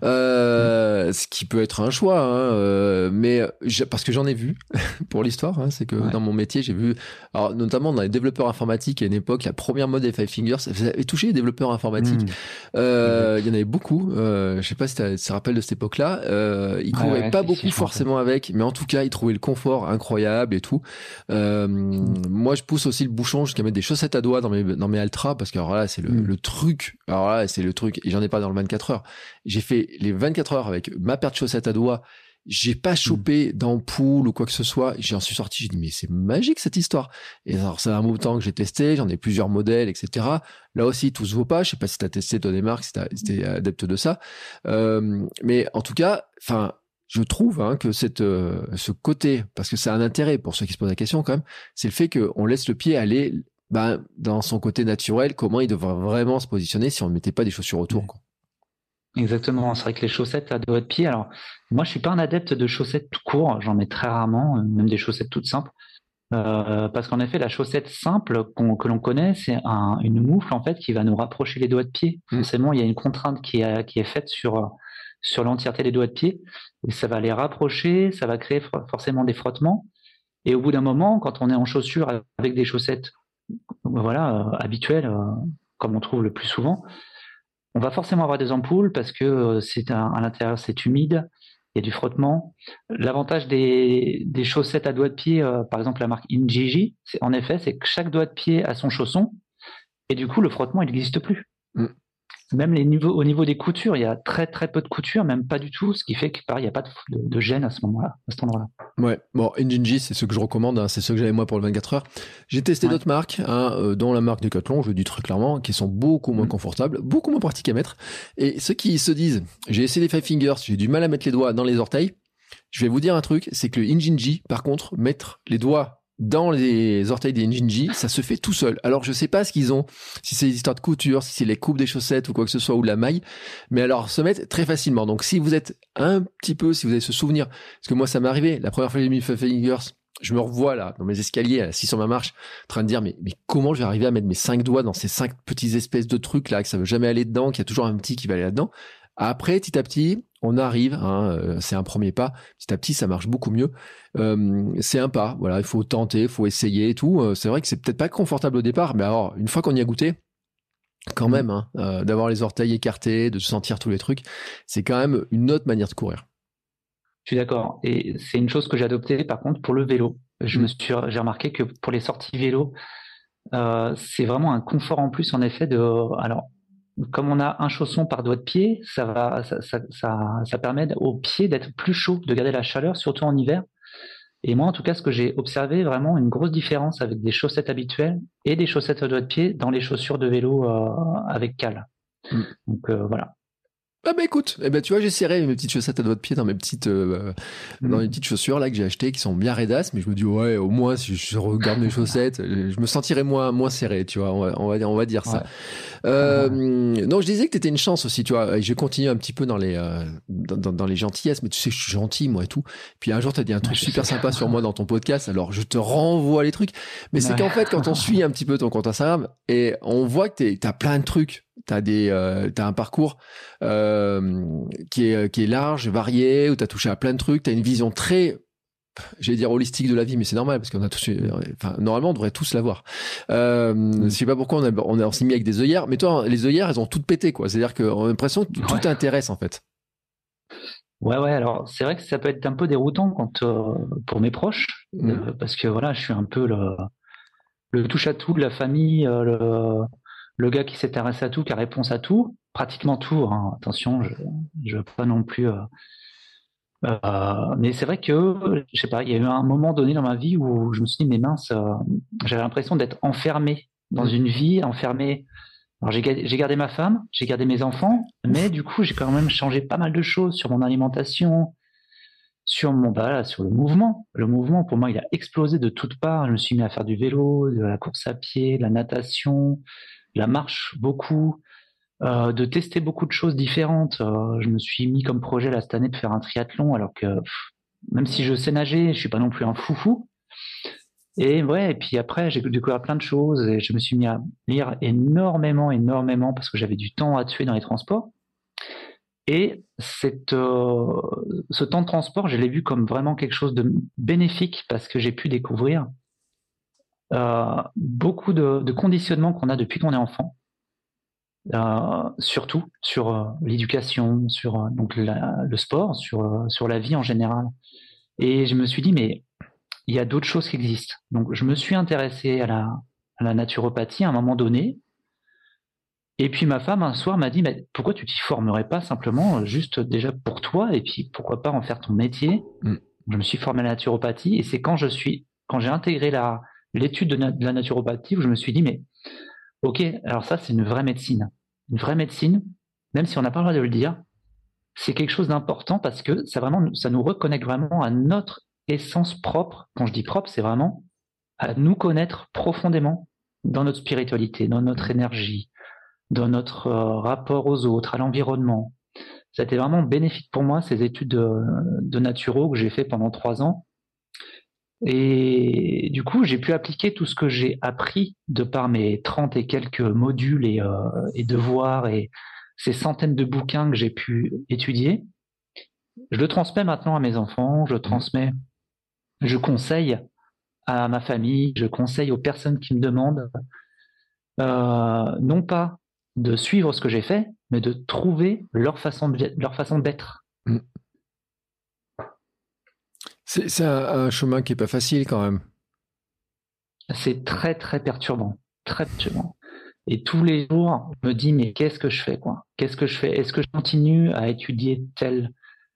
Ce qui peut être un choix, hein, parce que j'en ai vu pour l'histoire, hein, c'est que dans mon métier, j'ai vu, alors notamment dans les développeurs informatiques, à une époque, la première mode des Five Fingers, vous avez touché les développeurs informatiques. Il y en avait beaucoup. Je sais pas si tu te rappelles de cette époque-là. Ils couraient pas beaucoup forcément avec, mais en tout cas, ils trouvaient le confort incroyable et tout. Moi, je pousse aussi le bouchon jusqu'à mettre des chaussettes à doigts dans mes Altra parce que alors là, c'est le truc. Alors là, c'est le truc. Et j'en ai pas dans le 24 heures. J'ai fait les 24 heures avec ma paire de chaussettes à doigts. J'ai pas chopé d'ampoule ou quoi que ce soit. J'en suis sorti. J'ai dit, mais c'est magique cette histoire. Et alors, c'est un moment que j'ai testé. J'en ai plusieurs modèles, etc. Là aussi, tout se vaut pas. Je sais pas si t'as testé, toi, des marques, si t'es adepte de ça. Mais en tout cas, enfin, je trouve que ce côté, parce que c'est un intérêt pour ceux qui se posent la question quand même, c'est le fait qu'on laisse le pied aller dans son côté naturel, comment il devrait vraiment se positionner si on ne mettait pas des chaussures autour. Quoi. Exactement, c'est vrai que les chaussettes à doigts de pied, alors moi je suis pas un adepte de chaussettes tout court, j'en mets très rarement, même des chaussettes toutes simples, parce qu'en effet la chaussette simple que l'on connaît, c'est une moufle en fait qui va nous rapprocher les doigts de pied. Forcément, il y a une contrainte qui est faite sur l'entièreté des doigts de pied, et ça va les rapprocher, ça va créer forcément des frottements, et au bout d'un moment, quand on est en chaussures avec des chaussettes habituelles, comme on trouve le plus souvent, on va forcément avoir des ampoules parce que à l'intérieur c'est humide, il y a du frottement. L'avantage des chaussettes à doigts de pied, par exemple la marque Injiji, c'est que chaque doigt de pied a son chausson, et du coup le frottement il n'existe plus. Même au niveau des coutures, il y a très très peu de coutures, même pas du tout, ce qui fait que pareil, il n'y a pas de gêne à cet endroit-là. Ouais, bon, Injinji, c'est ce que je recommande, c'est ce que j'avais moi pour le 24 heures. J'ai testé d'autres marques, dont la marque Decathlon, je le dis très clairement, qui sont beaucoup moins confortables, beaucoup moins pratiques à mettre. Et ceux qui se disent, j'ai essayé les Five Fingers, j'ai du mal à mettre les doigts dans les orteils, je vais vous dire un truc, c'est que le Injinji, par contre, mettre les doigts dans les orteils des Injinji, ça se fait tout seul. Alors, je sais pas ce qu'ils ont, si c'est des histoires de couture, si c'est les coupes des chaussettes ou quoi que ce soit, ou la maille, mais alors, se mettent très facilement. Donc, si vous êtes si vous avez ce souvenir, parce que moi, ça m'est arrivé, la première fois que j'ai mis Five Fingers, je me revois là, dans mes escaliers, assis sur ma marche, en train de dire, mais comment je vais arriver à mettre mes 5 doigts dans ces 5 petits espèces de trucs là, que ça veut jamais aller dedans, qu'il y a toujours un petit qui va aller là-dedans. Après, petit à petit, on arrive, c'est un premier pas. Petit à petit, ça marche beaucoup mieux. C'est un pas, voilà, il faut tenter, il faut essayer et tout. C'est vrai que c'est peut-être pas confortable au départ, mais alors, une fois qu'on y a goûté, quand même, d'avoir les orteils écartés, de sentir tous les trucs, c'est quand même une autre manière de courir. Je suis d'accord. Et c'est une chose que j'ai adoptée, par contre, pour le vélo. J'ai remarqué que pour les sorties vélo, c'est vraiment un confort en plus, en effet, alors, comme on a un chausson par doigt de pied, ça permet au pied d'être plus chaud, de garder la chaleur, surtout en hiver. Et moi, en tout cas, ce que j'ai observé, vraiment une grosse différence avec des chaussettes habituelles et des chaussettes à doigt de pied dans les chaussures de vélo avec cale. Donc voilà. Ah bah écoute, tu vois, j'essaierai mes petites chaussettes à doigts de pied dans mes petites chaussures là que j'ai achetées qui sont bien raidasses, mais je me dis ouais, au moins si je regarde mes chaussettes, je me sentirais moins serré, tu vois, on va dire ça. Non, je disais que t'étais une chance aussi, tu vois, et je continue un petit peu dans les gentillesses, mais tu sais, je suis gentil moi et tout. Puis un jour t'as dit un truc super sympa sur moi dans ton podcast, alors je te renvoie les trucs, mais c'est qu'en fait quand on suit un petit peu ton compte Instagram et on voit que t'as plein de trucs. T'as un parcours qui est large, varié, où t'as touché à plein de trucs. T'as une vision très, j'allais dire holistique de la vie, mais c'est normal parce qu'on a tous, normalement on devrait tous l'avoir. Je sais pas pourquoi on s'est mis avec des œillères, mais toi les œillères elles ont toutes pété quoi. C'est-à-dire qu'on a l'impression que tout t'intéresse en fait. Ouais, alors c'est vrai que ça peut être un peu déroutant pour mes proches, parce que voilà, je suis un peu le touche-à-tout de la famille, le gars qui s'intéresse à tout, qui a réponse à tout, pratiquement tout. Attention, je veux pas non plus. Mais c'est vrai que, je sais pas, il y a eu un moment donné dans ma vie où je me suis dit, mais mince, j'avais l'impression d'être enfermé dans une vie, enfermé. Alors j'ai gardé ma femme, j'ai gardé mes enfants, mais du coup j'ai quand même changé pas mal de choses sur mon alimentation, sur le mouvement. Le mouvement, pour moi, il a explosé de toutes parts. Je me suis mis à faire du vélo, de la course à pied, de la natation, la marche beaucoup, de tester beaucoup de choses différentes. Je me suis mis comme projet là cette année de faire un triathlon, alors que même si je sais nager, je suis pas non plus un foufou. Et ouais, et puis après, j'ai découvert plein de choses et je me suis mis à lire énormément, parce que j'avais du temps à tuer dans les transports. Et ce temps de transport, je l'ai vu comme vraiment quelque chose de bénéfique parce que j'ai pu découvrir beaucoup de conditionnements qu'on a depuis qu'on est enfant, surtout sur l'éducation, sur donc le sport, sur la vie en général. Et je me suis dit, mais il y a d'autres choses qui existent. Donc je me suis intéressé à la naturopathie à un moment donné. Et puis ma femme un soir m'a dit, mais pourquoi tu t'y formerais pas simplement juste déjà pour toi et puis pourquoi pas en faire ton métier. Je me suis formé à la naturopathie et c'est quand j'ai intégré l'étude de la naturopathie où je me suis dit, mais ok, alors ça c'est une vraie médecine, même si on n'a pas le droit de le dire, c'est quelque chose d'important parce que ça nous reconnecte vraiment à notre essence propre. Quand je dis propre, c'est vraiment à nous connaître profondément dans notre spiritualité, dans notre énergie, dans notre rapport aux autres, à l'environnement. Ça a été vraiment bénéfique pour moi, ces études de naturo que j'ai fait pendant 3 ans. Et du coup, j'ai pu appliquer tout ce que j'ai appris de par mes 30 et quelques modules et devoirs et ces centaines de bouquins que j'ai pu étudier. Je le transmets maintenant à mes enfants, je conseille à ma famille, je conseille aux personnes qui me demandent non pas de suivre ce que j'ai fait, mais de trouver leur façon d'être. C'est un chemin qui est pas facile quand même. C'est très, très perturbant. Très perturbant. Et tous les jours, je me dis, mais qu'est-ce que je fais, quoi? Qu'est-ce que je fais? Est-ce que je continue à étudier telle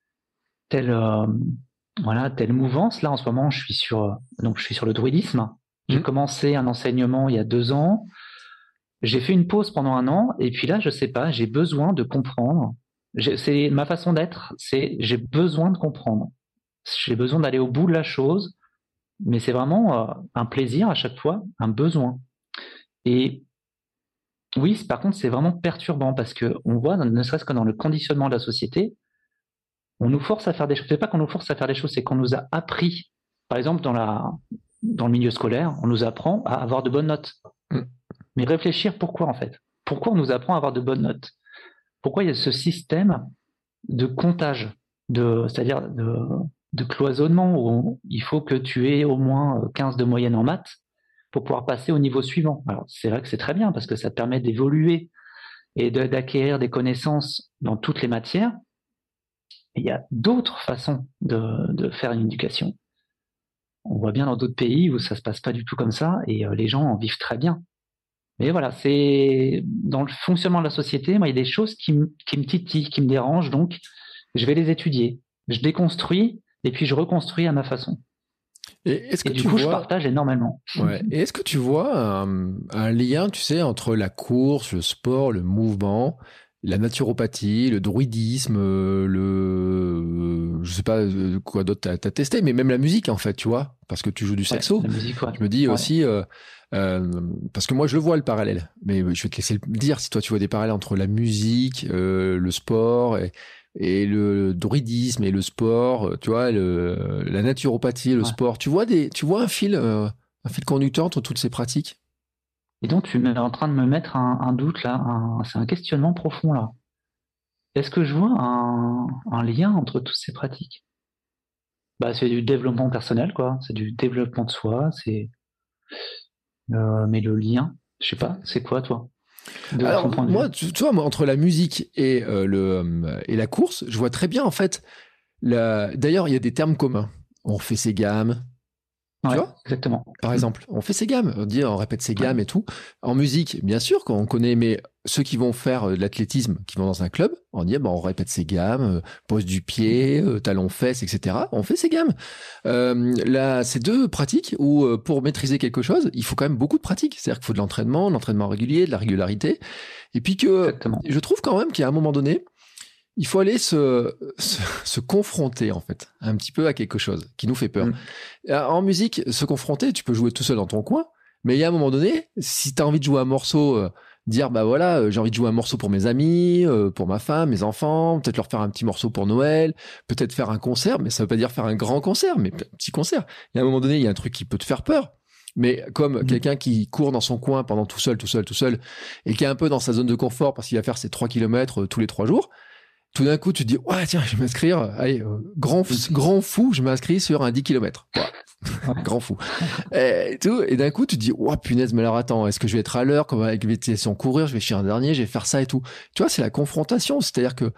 mouvance? Là, en ce moment, je suis sur le druidisme. J'ai commencé un enseignement il y a 2 ans. J'ai fait une pause pendant 1 an, et puis là, je sais pas, j'ai besoin de comprendre. C'est ma façon d'être, j'ai besoin de comprendre. J'ai besoin d'aller au bout de la chose, mais c'est vraiment un plaisir à chaque fois, un besoin. Et oui, par contre, c'est vraiment perturbant parce que on voit, ne serait-ce que dans le conditionnement de la société, on nous force à faire des choses. C'est pas qu'on nous force à faire des choses, c'est qu'on nous a appris. Par exemple, dans le milieu scolaire, on nous apprend à avoir de bonnes notes. Mais réfléchir pourquoi en fait? Pourquoi on nous apprend à avoir de bonnes notes? Pourquoi il y a ce système de comptage, c'est-à-dire de cloisonnement où il faut que tu aies au moins 15 de moyenne en maths pour pouvoir passer au niveau suivant. Alors c'est vrai que c'est très bien parce que ça te permet d'évoluer et d'acquérir des connaissances dans toutes les matières. Et il y a d'autres façons de faire une éducation. On voit bien dans d'autres pays où ça se passe pas du tout comme ça et les gens en vivent très bien. Mais voilà, c'est dans le fonctionnement de la société, moi, il y a des choses qui me titillent, qui me dérangent, donc je vais les étudier. Je déconstruis et puis je reconstruis à ma façon. Et du coup, je partage énormément. Ouais. Et est-ce que tu vois un lien, tu sais, entre la course, le sport, le mouvement, la naturopathie, le druidisme, je sais pas quoi d'autre t'as testé, mais même la musique en fait, tu vois, parce que tu joues du saxo. La musique, ouais. Je me dis aussi, parce que moi je le vois le parallèle, mais je vais te laisser le dire si toi tu vois des parallèles entre la musique, le sport et le druidisme et le sport, tu vois, la naturopathie et le sport. Tu vois un fil conducteur entre toutes ces pratiques? Et donc, tu es en train de me mettre un doute là, c'est un questionnement profond là. Est-ce que je vois un lien entre toutes ces pratiques? Bah, c'est du développement personnel, quoi. C'est du développement de soi. Mais le lien, je sais pas. C'est quoi, toi? Alors, moi, tu vois, entre la musique et la course, je vois très bien en fait. D'ailleurs, il y a des termes communs. On refait ses gammes. Tu vois, exactement. Par exemple, on fait ses gammes, on répète ses gammes et tout. En musique, bien sûr, quand on connaît, mais ceux qui vont faire de l'athlétisme, qui vont dans un club, on dit, on répète ses gammes, pose du pied, talon fesses, etc. On fait ses gammes. Là, c'est 2 pratiques où, pour maîtriser quelque chose, il faut quand même beaucoup de pratique. C'est-à-dire qu'il faut de l'entraînement régulier, de la régularité. Et puis je trouve quand même qu'à un moment donné, il faut aller se confronter, en fait, un petit peu à quelque chose qui nous fait peur. En musique, se confronter, tu peux jouer tout seul dans ton coin, mais il y a un moment donné, si tu as envie de jouer un morceau dire bah voilà, j'ai envie de jouer un morceau pour mes amis, pour ma femme, mes enfants, peut-être leur faire un petit morceau pour Noël, peut-être faire un concert, mais ça veut pas dire faire un grand concert, mais un petit concert. Et à un moment donné, il y a un truc qui peut te faire peur. Mais comme quelqu'un qui court dans son coin pendant tout seul, et qui est un peu dans sa zone de confort parce qu'il va faire ses 3 kilomètres tous les 3 jours, tout d'un coup, tu te dis, ouais, tiens, je vais m'inscrire, allez, grand fou, je m'inscris sur un 10 kilomètres. Ouais. Grand fou. Et d'un coup, tu te dis, ouais, punaise, mais alors attends, est-ce que je vais être à l'heure, comme avec VTS courir, je vais finir un dernier, je vais faire ça et tout. Tu vois, c'est la confrontation. C'est-à-dire que,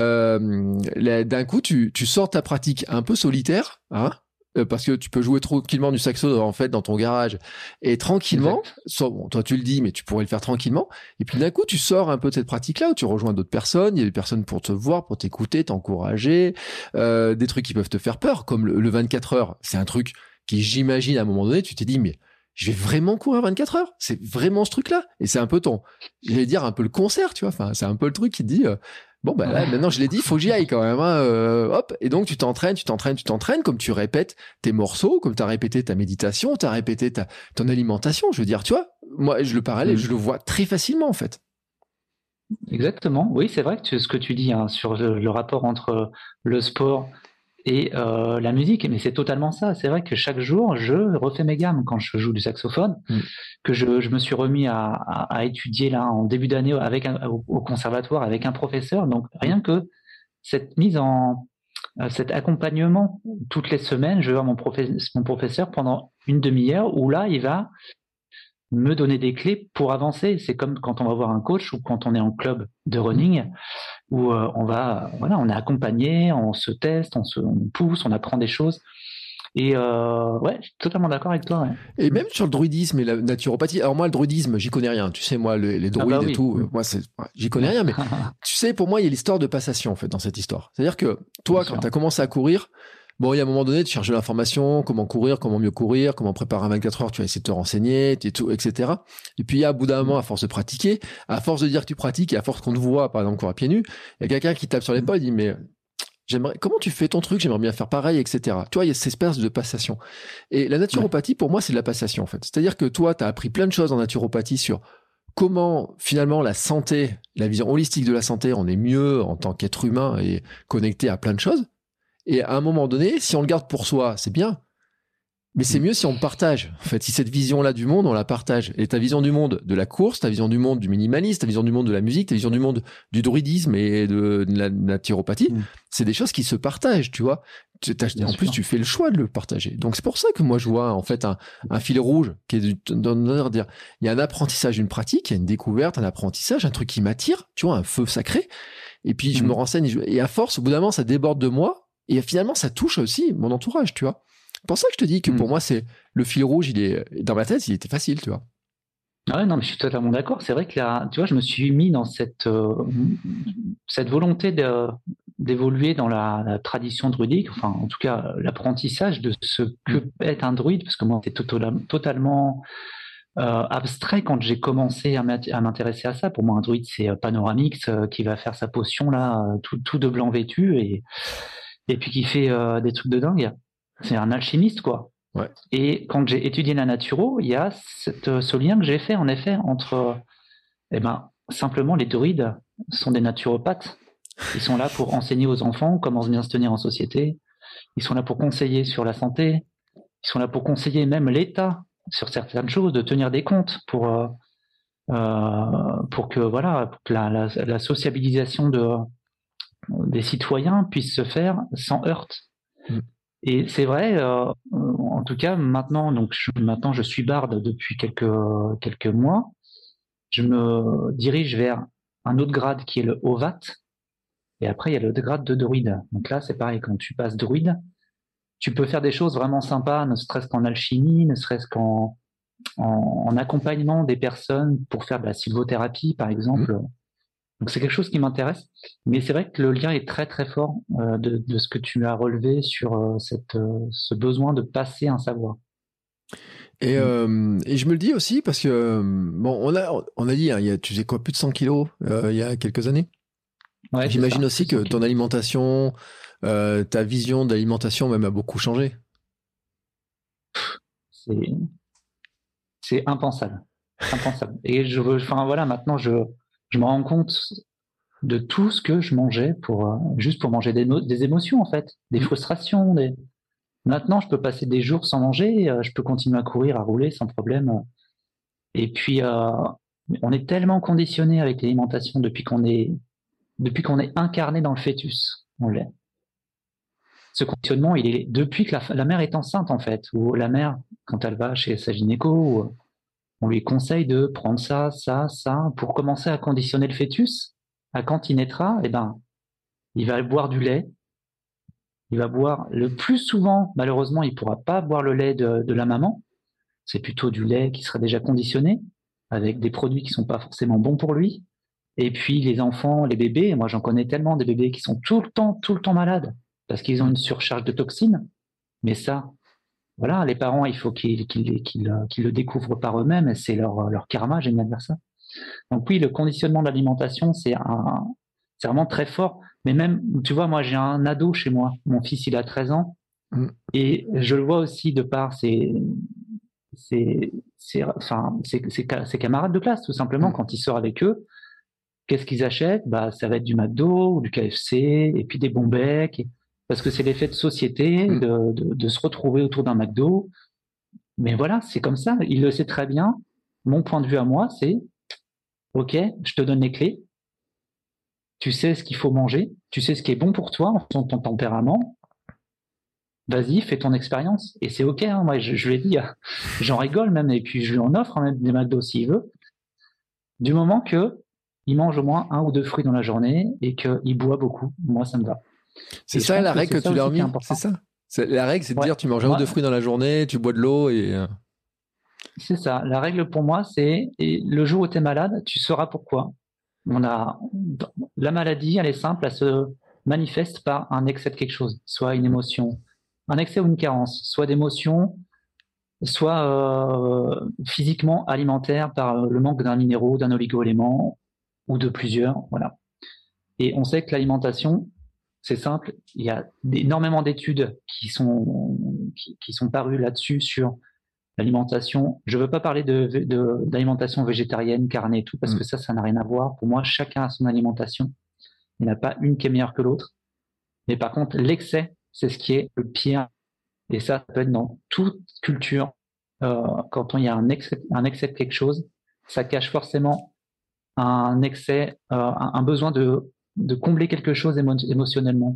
d'un coup, tu sors ta pratique un peu solitaire, hein, parce que tu peux jouer tranquillement du saxo en fait dans ton garage et tranquillement, bon, toi tu le dis mais tu pourrais le faire tranquillement, et puis d'un coup tu sors un peu de cette pratique là où tu rejoins d'autres personnes, il y a des personnes pour te voir, pour t'écouter, t'encourager, des trucs qui peuvent te faire peur comme le 24 heures, c'est un truc qui j'imagine à un moment donné tu t'es dit mais je vais vraiment courir 24 heures, c'est vraiment ce truc là, et c'est un peu j'allais dire un peu le concert, tu vois, enfin c'est un peu le truc qui te dit bon, bah là, maintenant je l'ai dit, il faut que j'y aille quand même. Hein, hop. Et donc tu t'entraînes, comme tu répètes tes morceaux, comme tu as répété ta méditation, tu as répété ton alimentation. Je veux dire, tu vois, moi, je le vois très facilement en fait. Exactement. Oui, c'est vrai que ce que tu dis hein, sur le rapport entre le sport et la musique, mais c'est totalement ça. C'est vrai que chaque jour, je refais mes gammes quand je joue du saxophone, que je me suis remis à étudier là en début d'année au conservatoire avec un professeur. Donc rien que cette cet accompagnement toutes les semaines, je vais voir mon professeur pendant une demi-heure où là, il va me donner des clés pour avancer. C'est comme quand on va voir un coach ou quand on est en club de running où on est accompagné, on se teste, on pousse, on apprend des choses. Et ouais, je suis totalement d'accord avec toi. Ouais. Et même sur le druidisme et la naturopathie. Alors moi, le druidisme, j'y connais rien. Tu sais, moi, les druides et tout, moi, j'y connais rien. Mais tu sais, pour moi, il y a l'histoire de passation en fait dans cette histoire. C'est-à-dire que toi, quand tu as commencé à courir, bon, il y a un moment donné, tu cherches de l'information, comment courir, comment mieux courir, comment préparer un 24 heures, tu vas essayer de te renseigner, et tout, etc. Et puis, à bout d'un moment, à force de pratiquer, à force de dire que tu pratiques et à force qu'on te voit, par exemple, courir pieds nus, il y a quelqu'un qui tape sur l'épaule et dit, mais comment tu fais ton truc, j'aimerais bien faire pareil, etc. Tu vois, il y a cette espèce de passation. Et la naturopathie, pour moi, c'est de la passation, en fait. C'est-à-dire que toi, tu as appris plein de choses en naturopathie sur comment, finalement, la santé, la vision holistique de la santé, on est mieux en tant qu'être humain et connecté à plein de choses. Et à un moment donné, si on le garde pour soi, c'est bien. Mais c'est mieux si on le partage. En fait, si cette vision-là du monde, on la partage. Et ta vision du monde de la course, ta vision du monde du minimalisme, ta vision du monde de la musique, ta vision du monde du druidisme et de la naturopathie, c'est des choses qui se partagent, tu vois. En plus, tu fais le choix de le partager. Donc, c'est pour ça que moi, je vois, en fait, un fil rouge qui est de dire, il y a un apprentissage, une pratique, il y a une découverte, un apprentissage, un truc qui m'attire, tu vois, un feu sacré. Et puis, je me renseigne, et à force, au bout d'un moment, ça déborde de moi. Et finalement, ça touche aussi mon entourage, tu vois. C'est pour ça que je te dis que pour moi, c'est le fil rouge, il est dans ma tête, il était facile, tu vois. Ouais, non, mais je suis totalement d'accord. C'est vrai que là, tu vois, je me suis mis dans cette volonté d'évoluer dans la tradition druidique, enfin, en tout cas, l'apprentissage de ce que peut être un druide, parce que moi, c'était totalement abstrait quand j'ai commencé à m'intéresser à ça. Pour moi, un druide, c'est Panoramix qui va faire sa potion là, tout de blanc vêtu et puis qui fait des trucs de dingue. C'est un alchimiste, quoi. Ouais. Et quand j'ai étudié la naturo, il y a ce lien que j'ai fait, en effet, entre simplement les druides sont des naturopathes. Ils sont là pour enseigner aux enfants comment bien se tenir en société. Ils sont là pour conseiller sur la santé. Ils sont là pour conseiller même l'État sur certaines choses, de tenir des comptes pour que la sociabilisation des citoyens puisse se faire sans heurts. Et c'est vrai, en tout cas maintenant, maintenant je suis barde depuis quelques mois. Je me dirige vers un autre grade qui est le Hovat, et après il y a le grade de druide. Donc là c'est pareil, quand tu passes druide, tu peux faire des choses vraiment sympas, ne serait-ce qu'en alchimie, ne serait-ce qu'en accompagnement des personnes pour faire de la sylvothérapie par exemple. Donc c'est quelque chose qui m'intéresse, mais c'est vrai que le lien est très très fort de ce que tu as relevé sur ce besoin de passer un savoir. Et je me le dis aussi parce que bon, on a dit, hein, tu faisais quoi, plus de 100 kilos il y a quelques années. Ouais, j'imagine aussi que ton alimentation, ta vision d'alimentation même a beaucoup changé. C'est impensable. impensable. Et maintenant, je me rends compte de tout ce que je mangeais juste pour manger des émotions, en fait, des frustrations. Maintenant, je peux passer des jours sans manger, je peux continuer à courir, à rouler sans problème. Et puis, on est tellement conditionné avec l'alimentation depuis qu'on est incarné dans le fœtus. On l'est. Ce conditionnement, il est depuis que la mère est enceinte, en fait, ou la mère, quand elle va chez sa gynéco, on lui conseille de prendre ça, pour commencer à conditionner le fœtus. Quand il naîtra, il va boire du lait. Il va boire le plus souvent, malheureusement, il pourra pas boire le lait de la maman. C'est plutôt du lait qui sera déjà conditionné avec des produits qui sont pas forcément bons pour lui. Et puis les enfants, les bébés, moi j'en connais tellement des bébés qui sont tout le temps malades parce qu'ils ont une surcharge de toxines. Mais ça, voilà, les parents, il faut qu'ils le découvrent par eux-mêmes et c'est leur karma, j'aime bien dire ça. Donc oui, le conditionnement de l'alimentation, c'est vraiment très fort. Mais même, tu vois, moi j'ai un ado chez moi. Mon fils, il a 13 ans. Et je le vois aussi de par ses camarades de classe, tout simplement, quand il sort avec eux. Qu'est-ce qu'ils achètent? Ça va être du McDo ou du KFC et puis des bons becs. Parce que c'est l'effet de société de se retrouver autour d'un McDo. Mais voilà, c'est comme ça. Il le sait très bien. Mon point de vue à moi, c'est OK, je te donne les clés. Tu sais ce qu'il faut manger. Tu sais ce qui est bon pour toi en fonction de ton tempérament. Vas-y, fais ton expérience. Et c'est OK. Moi, je lui ai dit, j'en rigole même. Et puis, je lui en offre même des McDo s'il veut. Du moment qu'il mange au moins 1 ou 2 fruits dans la journée et qu'il boit beaucoup, moi, ça me va. C'est ça la règle que tu leur as mis. C'est ça. La règle, c'est de dire tu manges 1 ou 2 fruits dans la journée, tu bois de l'eau et. C'est ça. La règle pour moi, c'est le jour où tu es malade, tu sauras pourquoi. La maladie, elle est simple, elle se manifeste par un excès de quelque chose, soit une émotion, un excès ou une carence, soit d'émotion, soit physiquement alimentaire par le manque d'un minéraux, d'un oligo-élément ou de plusieurs. Voilà. Et on sait que l'alimentation, c'est simple. Il y a énormément d'études qui sont parues là-dessus sur l'alimentation. Je veux pas parler d'alimentation végétarienne, carnée et tout, parce que ça n'a rien à voir. Pour moi, chacun a son alimentation. Il n'y en a pas une qui est meilleure que l'autre. Mais par contre, l'excès, c'est ce qui est le pire. Et ça peut être dans toute culture. Quand il y a un excès de quelque chose, ça cache forcément un excès, un besoin de combler quelque chose émotionnellement.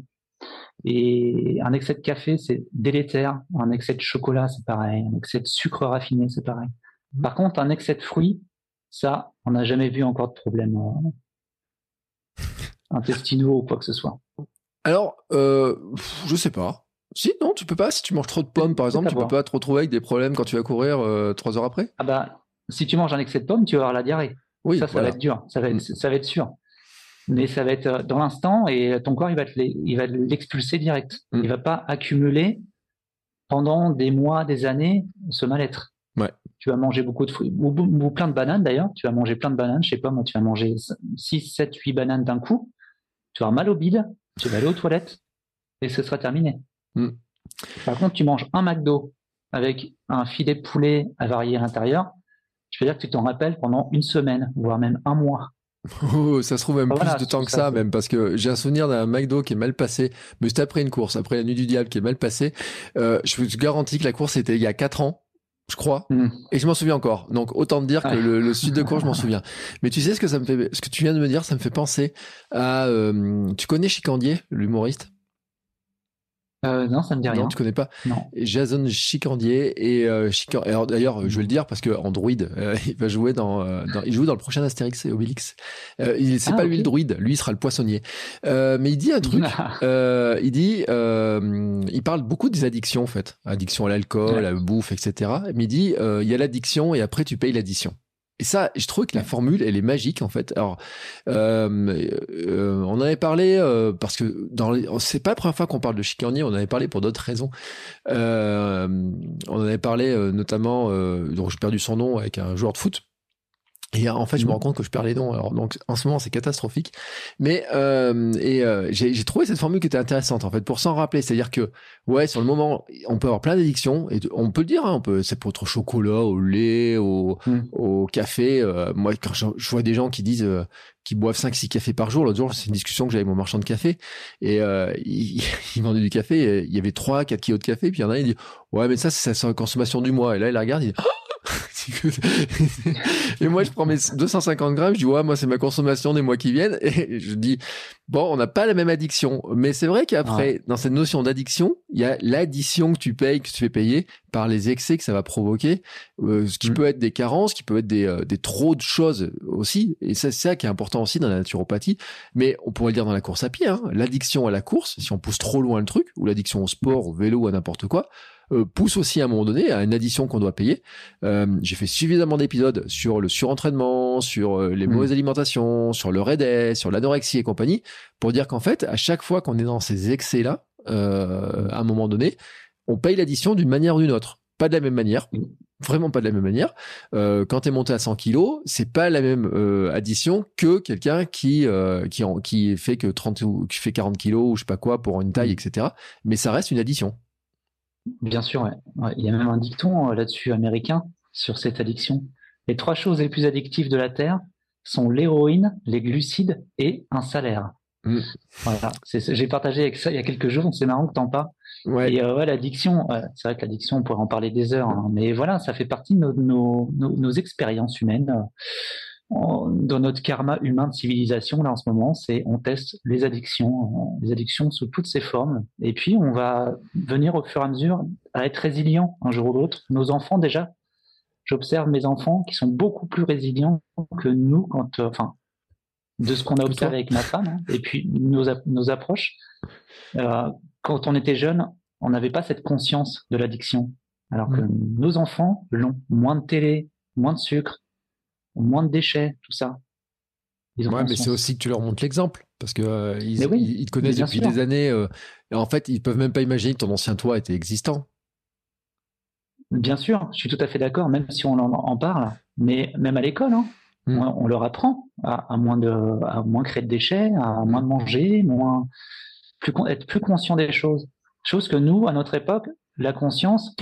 Et un excès de café, c'est délétère. Un excès de chocolat, c'est pareil. Un excès de sucre raffiné, c'est pareil. Par contre, un excès de fruits, ça, on n'a jamais vu encore de problème intestinaux ou quoi que ce soit. Alors, je sais pas. Si, non, tu peux pas. Si tu manges trop de pommes, par exemple, tu peux pas te retrouver avec des problèmes quand tu vas courir 3 heures après. Si tu manges un excès de pommes, tu vas avoir la diarrhée. Oui, ça va être dur. Ça va être sûr. Mais ça va être dans l'instant et ton corps, il va l'expulser direct. Il va pas accumuler pendant des mois, des années ce mal-être. Ouais. Tu vas manger beaucoup de fruits ou plein de bananes d'ailleurs. Tu vas manger plein de bananes. Je sais pas, moi, tu vas manger 6, 7, 8 bananes d'un coup. Tu vas avoir mal au bide. Tu vas aller aux toilettes et ce sera terminé. Par contre, tu manges un McDo avec un filet de poulet avarié à l'intérieur. Je veux dire que tu t'en rappelles pendant une semaine, voire même un mois. Oh, ça se trouve même plus de temps que ça, même, parce que j'ai un souvenir d'un McDo qui est mal passé, mais c'était après une course, après la nuit du diable qui est mal passée. Je vous garantis que la course était il y a 4 ans, je crois, et je m'en souviens encore. Donc autant te dire que le suite de course, je m'en souviens. Mais tu sais ce que tu viens de me dire, ça me fait penser à, tu connais Chicandier, l'humoriste? Non, ça me dit rien. Non, tu connais pas? Non. Jason Chicandier et alors d'ailleurs, je vais le dire parce que en druide, il va jouer il joue dans le prochain Astérix et Obélix. C'est pas lui le druide, lui il sera le poissonnier. Mais il dit un truc. Il parle beaucoup des addictions en fait, addiction à l'alcool, à la bouffe, etc. Mais il dit, il y a l'addiction et après tu payes l'addition. Et ça, je trouve que la formule, elle est magique en fait. Alors, on en avait parlé parce que c'est pas la première fois qu'on parle de Chicandier. On en avait parlé pour d'autres raisons. On en avait parlé notamment, dont j'ai perdu son nom, avec un joueur de foot. Et en fait, je me rends compte que je perds les dons. Alors, donc, en ce moment, c'est catastrophique. Mais j'ai trouvé cette formule qui était intéressante, en fait, pour s'en rappeler. C'est-à-dire que, ouais, sur le moment, on peut avoir plein d'addictions. Et on peut le dire, hein, ça peut être au chocolat, au lait, au café. Moi, quand je vois des gens qui disent... qui boivent 5-6 cafés par jour. L'autre jour, c'est une discussion que j'avais avec mon marchand de café. Et il vendait du café. Et il y avait 3-4 kilos de café. Puis il y en a un, il dit « Ouais, mais ça, c'est sa consommation du mois. » Et là, il la regarde, il dit « Et moi, je prends mes 250 grammes, je dis, ouais, moi, c'est ma consommation des mois qui viennent. Et je dis, bon, on n'a pas la même addiction. Mais c'est vrai qu'après, dans cette notion d'addiction, il y a l'addition que tu payes, que tu fais payer par les excès que ça va provoquer, ce qui peut être des carences, qui peut être des trop de choses aussi. Et c'est ça qui est important aussi dans la naturopathie. Mais on pourrait le dire dans la course à pied, hein, l'addiction à la course, si on pousse trop loin le truc, ou l'addiction au sport, au vélo, à n'importe quoi, pousse aussi à un moment donné à une addition qu'on doit payer. J'ai fait suffisamment d'épisodes sur le surentraînement, sur les mauvaises alimentations, sur le RED, sur l'anorexie et compagnie, pour dire qu'en fait, à chaque fois qu'on est dans ces excès-là, à un moment donné, on paye l'addition d'une manière ou d'une autre. Pas de la même manière. Vraiment pas de la même manière. Quand t'es monté à 100 kilos, c'est pas la même addition que quelqu'un qui fait que 30 ou qui fait 40 kilos ou je sais pas quoi pour une taille, etc. Mais ça reste une addition. Bien sûr, ouais. Ouais, il y a même un dicton là-dessus américain sur cette addiction. Les 3 choses les plus addictives de la Terre sont l'héroïne, les glucides et un salaire. Voilà. J'ai partagé avec ça il y a quelques jours, donc c'est marrant que t'en parles. Ouais. Et ouais, l'addiction, c'est vrai que l'addiction, on pourrait en parler des heures, hein, mais voilà, ça fait partie de nos expériences humaines. Dans notre karma humain de civilisation, là en ce moment, on teste les addictions sous toutes ces formes. Et puis, on va venir au fur et à mesure à être résilient un jour ou l'autre. Nos enfants, déjà, j'observe mes enfants qui sont beaucoup plus résilients que nous de ce qu'on a observé avec ma femme, hein, et puis nos approches. Quand on était jeune, on n'avait pas cette conscience de l'addiction. Alors que nos enfants l'ont. Moins de télé, moins de sucre, moins de déchets, tout ça. Ouais, mais c'est aussi que tu leur montres l'exemple, parce que ils te connaissent depuis des années. Et en fait, ils peuvent même pas imaginer que ton ancien toi était existant. Bien sûr, je suis tout à fait d'accord, même si on en parle, mais même à l'école, hein, on leur apprend à moins créer de déchets, à moins de manger, être plus conscient des choses. Chose que nous, à notre époque, la conscience,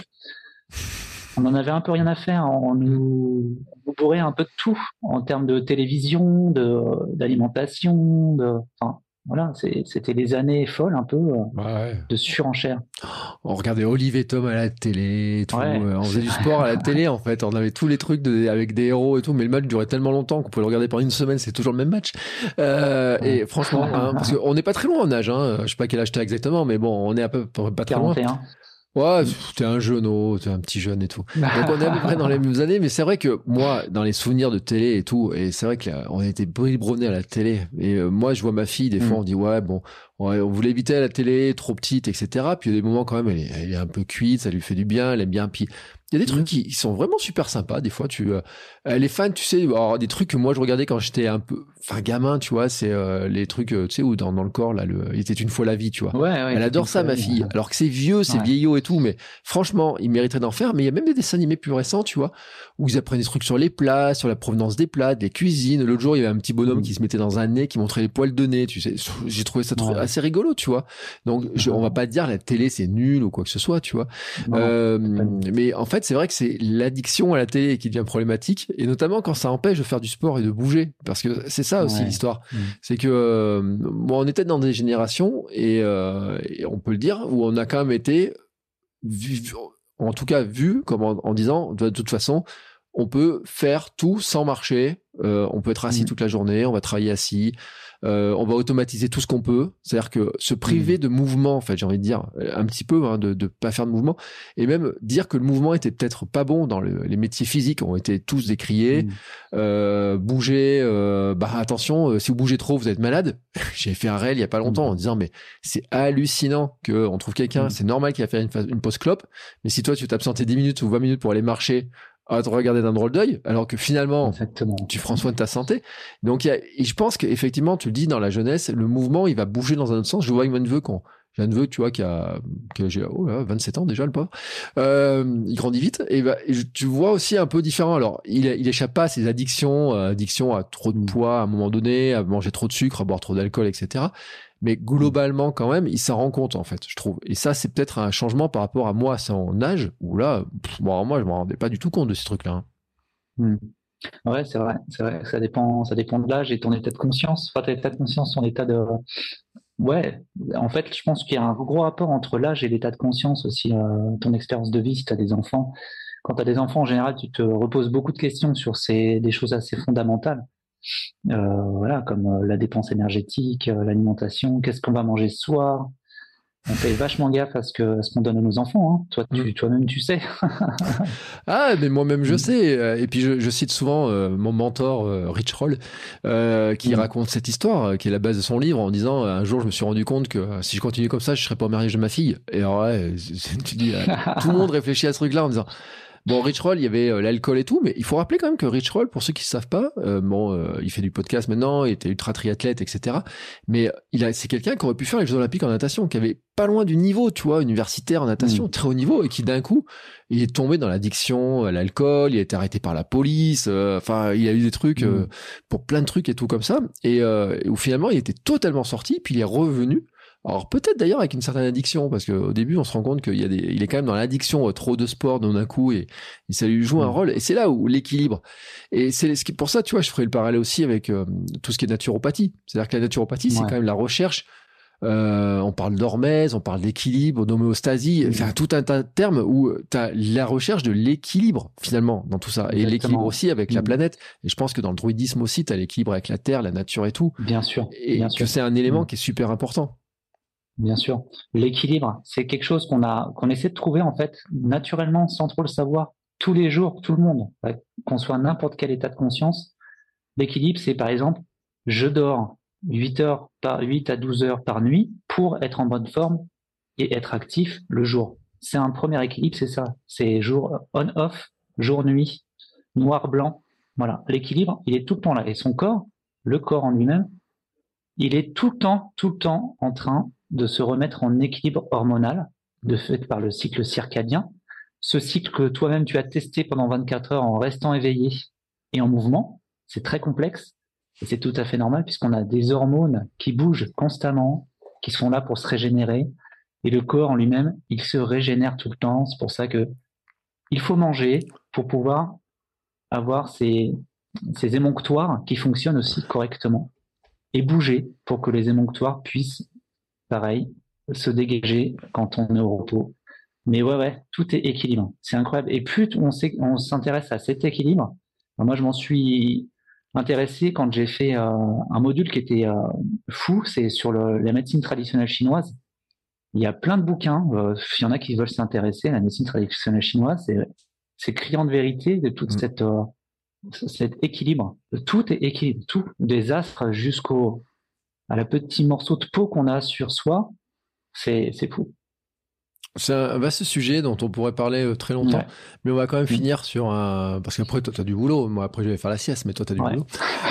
on en avait un peu rien à faire. On nous bourrait un peu de tout en termes de télévision, d'alimentation, voilà, c'était des années folles un peu de surenchère. On regardait Olive et Tom à la télé et tout. Ouais. On faisait du sport à la télé en fait. On avait tous les trucs avec des héros et tout, mais le match durait tellement longtemps qu'on pouvait le regarder pendant une semaine. C'est toujours le même match. Et franchement, hein, parce qu'on n'est pas très loin en âge. Hein. Je sais pas quel âge t'as exactement, mais bon, on est pas très 41. loin. Ouais, t'es un jeune, t'es un petit jeune et tout. Donc on est à peu près dans les mêmes années, mais c'est vrai que moi, dans les souvenirs de télé et tout, et c'est vrai que on a été biberonnés à la télé. Et moi, je vois ma fille, des fois, on dit ouais, bon, on voulait éviter la télé, trop petite, etc. Puis il y a des moments quand même, elle est un peu cuite, ça lui fait du bien, elle aime bien. Puis il y a des trucs qui sont vraiment super sympas. Des fois, les fans, tu sais, alors, des trucs que moi je regardais quand j'étais un peu, gamin, tu vois, c'est les trucs, tu sais, où dans le corps là, il était une fois la vie, tu vois. Ouais, elle adore ça, ma fille. Alors que c'est vieux, c'est vieillot et tout, mais franchement, il mériterait d'en faire. Mais il y a même des dessins animés plus récents, tu vois, où ils apprennent des trucs sur les plats, sur la provenance des plats, des cuisines. L'autre jour, il y avait un petit bonhomme qui se mettait dans un nez, qui montrait les poils de nez. Tu sais, j'ai trouvé ça assez rigolo, tu vois. Donc, on va pas dire la télé c'est nul ou quoi que ce soit, tu vois. Mais en fait, c'est vrai que c'est l'addiction à la télé qui devient problématique, et notamment quand ça empêche de faire du sport et de bouger, parce que c'est ça aussi l'histoire. C'est que on était dans des générations et on peut le dire où on a quand même été en tout cas vu comme en disant de toute façon on peut faire tout sans marcher, on peut être assis toute la journée, on va travailler assis, on va automatiser tout ce qu'on peut, c'est-à-dire que se priver de mouvement, en fait, j'ai envie de dire un petit peu, hein, de pas faire de mouvement, et même dire que le mouvement était peut-être pas bon dans les métiers physiques, ont été tous décriés. Bouger, attention, si vous bougez trop, vous êtes malade. J'ai fait un réel il y a pas longtemps en disant mais c'est hallucinant que on trouve quelqu'un, c'est normal qu'il va faire une pause clope, mais si toi tu t'absentes 10 minutes ou 20 minutes pour aller marcher, à te regarder d'un drôle d'œil, alors que finalement, tu prends soin de ta santé. Donc, et je pense qu'effectivement, tu le dis, dans la jeunesse, le mouvement, il va bouger dans un autre sens. Je vois avec mon neveu J'ai un neveu, tu vois, j'ai 27 ans déjà, le pauvre. Il grandit vite. Et tu vois aussi un peu différent. Alors, il échappe pas à ses addictions, addiction à trop de poids à un moment donné, à manger trop de sucre, à boire trop d'alcool, etc. Mais globalement, quand même, il s'en rend compte, en fait, je trouve. Et ça, c'est peut-être un changement par rapport à moi à son âge, où là, moi, je me rendais pas du tout compte de ces trucs-là. Hein. Mm. Ouais, c'est vrai. Ça dépend de l'âge et ton état de conscience. Enfin, ton état de conscience, ton état de. Ouais, en fait, je pense qu'il y a un gros rapport entre l'âge et l'état de conscience aussi, ton expérience de vie si tu as des enfants. Quand tu as des enfants, en général, tu te reposes beaucoup de questions sur des choses assez fondamentales. Voilà, comme la dépense énergétique, l'alimentation, qu'est-ce qu'on va manger ce soir. On fait vachement gaffe à ce qu'on donne à nos enfants. Hein. Toi-même, tu sais. Ah, mais moi-même, je sais. Et puis, je cite souvent mon mentor, Rich Roll, qui raconte cette histoire, qui est la base de son livre, en disant, un jour, je me suis rendu compte que si je continue comme ça, je serais pas au mariage de ma fille. Et alors, ouais, tu dis, tout le monde réfléchit à ce truc-là en disant, bon, Rich Roll, il y avait l'alcool et tout, mais il faut rappeler quand même que Rich Roll, pour ceux qui ne savent pas, il fait du podcast maintenant, il était ultra triathlète, etc. Mais c'est quelqu'un qui aurait pu faire les Jeux Olympiques en natation, qui avait pas loin du niveau, tu vois, universitaire en natation, très haut niveau, et qui d'un coup, il est tombé dans l'addiction à l'alcool, il a été arrêté par la police, enfin, il a eu des trucs pour plein de trucs et tout comme ça, et où finalement, il était totalement sorti, puis il est revenu. Alors peut-être d'ailleurs avec une certaine addiction, parce qu'au début on se rend compte qu'il est quand même dans l'addiction trop de sport d'un coup, et ça lui joue un rôle, et c'est là où l'équilibre, et c'est pour ça, tu vois, je ferai le parallèle aussi avec tout ce qui est naturopathie, c'est-à-dire que la naturopathie c'est quand même la recherche, on parle d'hormèse, on parle d'équilibre, d'homéostasie, enfin tout un tas de termes où tu as la recherche de l'équilibre finalement dans tout ça, et l'équilibre aussi avec la planète, et je pense que dans le druidisme aussi tu as l'équilibre avec la terre, la nature et tout, bien sûr, et que c'est un élément qui est super important. Bien sûr. L'équilibre, c'est quelque chose qu'on essaie de trouver, en fait, naturellement, sans trop le savoir, tous les jours, tout le monde, qu'on soit à n'importe quel état de conscience. L'équilibre, c'est par exemple, je dors 8 à 12 heures par nuit pour être en bonne forme et être actif le jour. C'est un premier équilibre, c'est ça. C'est jour on-off, jour-nuit, noir-blanc. Voilà. L'équilibre, il est tout le temps là. Et son corps, le corps en lui-même, il est tout le temps en train de se remettre en équilibre hormonal, de fait par le cycle circadien. Ce cycle que toi-même tu as testé pendant 24 heures en restant éveillé et en mouvement, c'est très complexe et c'est tout à fait normal puisqu'on a des hormones qui bougent constamment, qui sont là pour se régénérer, et le corps en lui-même, il se régénère tout le temps. C'est pour ça que il faut manger pour pouvoir avoir ces émonctoires qui fonctionnent aussi correctement, et bouger pour que les émonctoires puissent, pareil, se dégager quand on est au repos. Mais ouais, tout est équilibre. C'est incroyable. Et plus on s'intéresse à cet équilibre, moi je m'en suis intéressé quand j'ai fait un module qui était fou, c'est sur la médecine traditionnelle chinoise. Il y a plein de bouquins, il y en a qui veulent s'intéresser à la médecine traditionnelle chinoise, c'est criant de vérité de toute cet équilibre. Tout est équilibre, tout, des astres à la petit morceau de peau qu'on a sur soi, c'est fou. C'est un vaste sujet dont on pourrait parler très longtemps, mais on va quand même finir sur un... Parce qu'après, toi, t'as du boulot. Moi, après, je vais faire la sieste, mais toi, t'as du boulot.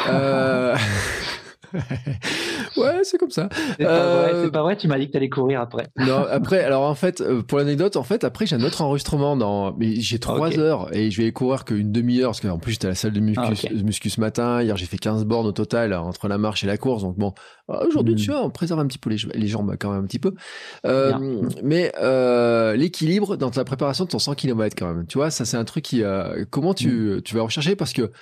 Ouais, c'est comme ça. C'est pas vrai, tu m'as dit que t'allais courir après. Non, après, alors en fait, pour l'anecdote, après j'ai un autre enregistrement mais j'ai 3 heures et je vais courir qu'une demi-heure parce qu'en plus j'étais à la salle de muscu ce matin. Hier, j'ai fait 15 bornes au total entre la marche et la course. Donc bon, aujourd'hui, tu vois, on préserve un petit peu les jambes quand même un petit peu. Mais l'équilibre dans ta préparation de ton 100 km quand même, tu vois, ça c'est un truc qui, comment tu vas rechercher parce que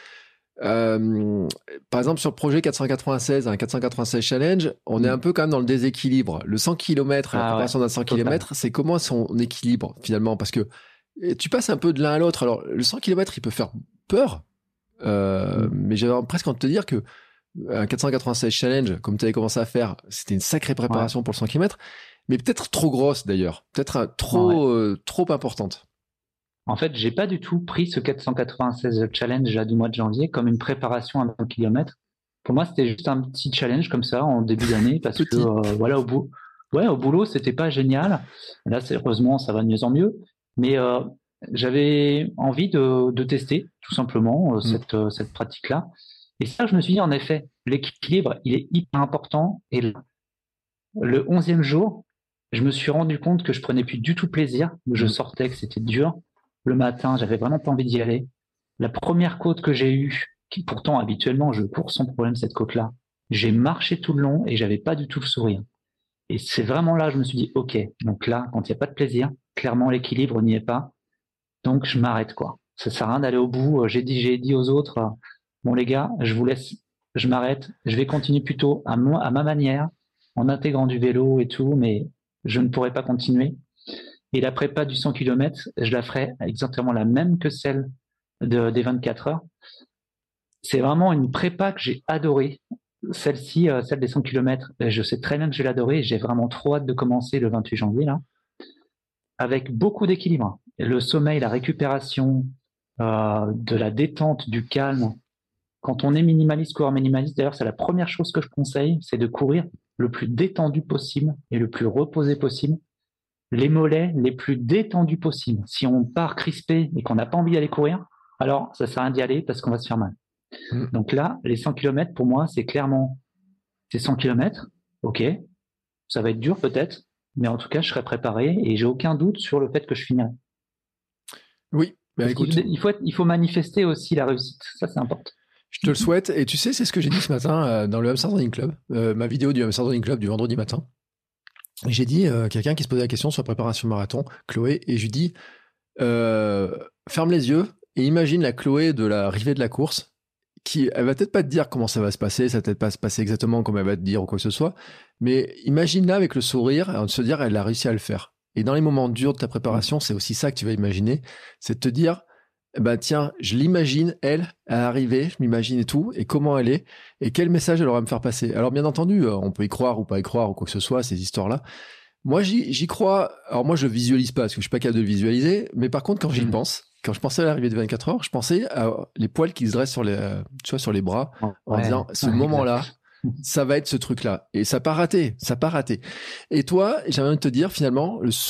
par exemple sur le projet 496 challenge, on est un peu quand même dans le déséquilibre. Le 100 km, la préparation d'un 100 km, c'est comment son équilibre finalement, parce que tu passes un peu de l'un à l'autre. Alors le 100 km, il peut faire peur, mais j'avais presque envie de te dire que un 496 challenge, comme tu avais commencé à faire, c'était une sacrée préparation pour le 100 km, mais peut-être trop grosse d'ailleurs, peut-être trop importante. En fait, j'ai pas du tout pris ce 496 challenge du mois de janvier comme une préparation à 1 km. Pour moi, c'était juste un petit challenge comme ça en début d'année parce que voilà, au boulot, c'était pas génial. Là, heureusement, ça va de mieux en mieux. Mais j'avais envie de tester tout simplement cette pratique-là. Et ça, je me suis dit, en effet, l'équilibre, il est hyper important. Et le 11e jour, je me suis rendu compte que je prenais plus du tout plaisir. Je sortais, que c'était dur. Le matin, j'avais vraiment pas envie d'y aller. La première côte que j'ai eue, qui pourtant habituellement je cours sans problème cette côte-là, j'ai marché tout le long et j'avais pas du tout le sourire. Et c'est vraiment là, je me suis dit, ok, donc là, quand il n'y a pas de plaisir, clairement l'équilibre n'y est pas. Donc je m'arrête, quoi. Ça sert à rien d'aller au bout. J'ai dit aux autres, bon les gars, je vous laisse, je m'arrête. Je vais continuer plutôt à ma manière, en intégrant du vélo et tout, mais je ne pourrai pas continuer. Et la prépa du 100 km, je la ferai exactement la même que celle des 24 heures. C'est vraiment une prépa que j'ai adorée. Celle-ci, celle des 100 km, je sais très bien que je vais l'adorer. J'ai vraiment trop hâte de commencer le 28 janvier, là, avec beaucoup d'équilibre. Le sommeil, la récupération, de la détente, du calme. Quand on est minimaliste, coureur minimaliste, d'ailleurs, c'est la première chose que je conseille, c'est de courir le plus détendu possible et le plus reposé possible. Les mollets les plus détendus possible. Si on part crispé et qu'on n'a pas envie d'aller courir, alors ça sert à rien d'y aller parce qu'on va se faire mal. Donc là, les 100 km, pour moi, c'est clairement, c'est 100 km, ok, ça va être dur peut-être, mais en tout cas, je serai préparé et j'ai aucun doute sur le fait que je finirai. Oui, écoute. Il faut manifester aussi la réussite, ça c'est important. Je te le souhaite, et tu sais, c'est ce que j'ai dit ce matin dans le Hamster Running Club, ma vidéo du Hamster Running Club du vendredi matin. J'ai dit, quelqu'un qui se posait la question sur la préparation marathon, Chloé, et je lui dis, ferme les yeux et imagine la Chloé de l'arrivée de la course, elle va peut-être pas te dire comment ça va se passer, ça va peut-être pas se passer exactement comme elle va te dire ou quoi que ce soit, mais imagine-la avec le sourire, et de se dire, elle a réussi à le faire. Et dans les moments durs de ta préparation, c'est aussi ça que tu vas imaginer, c'est de te dire, bah tiens, je l'imagine, elle, à arriver, je m'imagine et tout, et comment elle est, et quel message elle aura à me faire passer. Alors bien entendu, on peut y croire ou pas y croire ou quoi que ce soit, ces histoires-là. Moi, j'y crois. Alors moi, je le visualise pas, parce que je suis pas capable de le visualiser, mais par contre, quand j'y pense, quand je pensais à l'arrivée de 24 heures, je pensais à les poils qui se dressent sur sur les bras, en disant, ce moment-là, ça va être ce truc-là. Et ça n'a pas raté, Et toi, j'aimerais te dire, finalement, le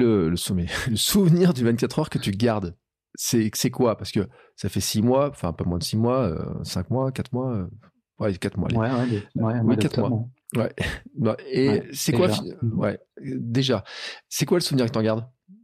souvenir du 24 heures que tu gardes, c'est quoi? Parce que ça fait 6 mois, enfin, pas moins de 6 mois, 5 mois, 4 mois, 4 mois. Oui, 4 mois. Ouais. Et c'est quoi, déjà, c'est quoi le souvenir que t'en gardes?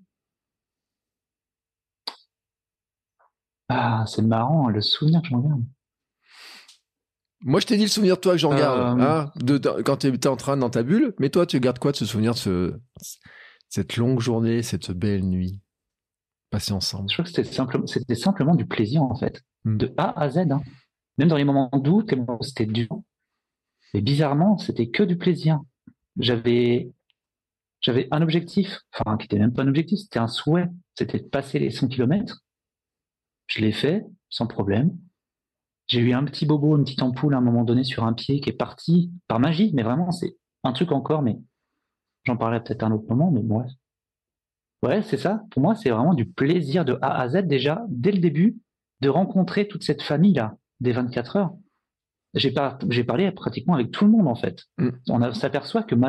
Ah, c'est marrant, le souvenir que j'en garde. Moi, je t'ai dit le souvenir de toi que j'en garde, quand t'es en train dans ta bulle, mais toi, tu gardes quoi de ce souvenir de cette longue journée, cette belle nuit passée ensemble? Je crois que c'était simplement du plaisir, en fait, de A à Z, hein. Même dans les moments doux, c'était dur. Et bizarrement, c'était que du plaisir. J'avais un objectif, enfin, qui était même pas un objectif, c'était un souhait. C'était de passer les 100 km. Je l'ai fait, sans problème. J'ai eu un petit bobo, une petite ampoule à un moment donné sur un pied qui est parti par magie, mais vraiment, c'est un truc encore, mais j'en parlerai peut-être à un autre moment, mais bref. Ouais, c'est ça. Pour moi, c'est vraiment du plaisir de A à Z déjà, dès le début, de rencontrer toute cette famille-là, des 24 heures. J'ai parlé pratiquement avec tout le monde, en fait. On s'aperçoit que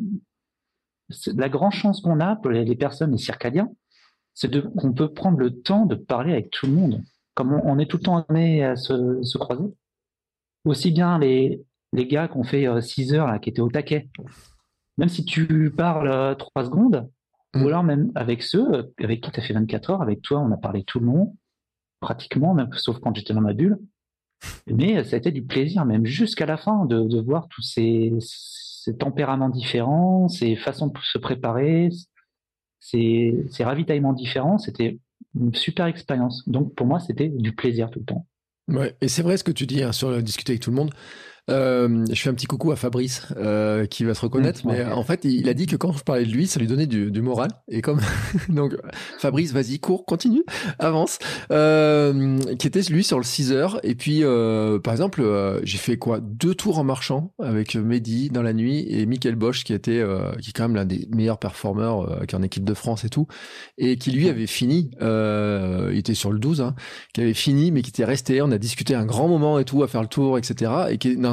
la grande chance qu'on a pour les personnes, les circadiens, c'est qu'on peut prendre le temps de parler avec tout le monde. Comme on est tout le temps amené à se croiser. Aussi bien les gars qui ont fait 6 heures, là, qui étaient au taquet. Même si tu parles 3 secondes, ou alors même avec ceux avec qui tu as fait 24 heures, avec toi, on a parlé tout le long, pratiquement, même sauf quand j'étais dans ma bulle. Mais ça a été du plaisir, même jusqu'à la fin, de voir tous ces tempéraments différents, ces façons de se préparer, ces ravitaillements différents. C'était une super expérience. Donc pour moi, c'était du plaisir tout le temps. Ouais, et c'est vrai ce que tu dis, hein, sur discuter avec tout le monde. Je fais un petit coucou à Fabrice qui va se reconnaître, mais en fait il a dit que quand je parlais de lui, ça lui donnait du moral. Et comme donc Fabrice, vas-y, cours, continue, avance. Qui était lui sur le 6 heures. Et puis par exemple, j'ai fait 2 tours en marchant avec Mehdi dans la nuit et Michael Bosch qui est quand même l'un des meilleurs performeurs qui est en équipe de France et tout, et qui lui avait fini. Il était sur le 12, hein, qui avait fini, mais qui était resté. On a discuté un grand moment et tout à faire le tour, etc. Et qui est dans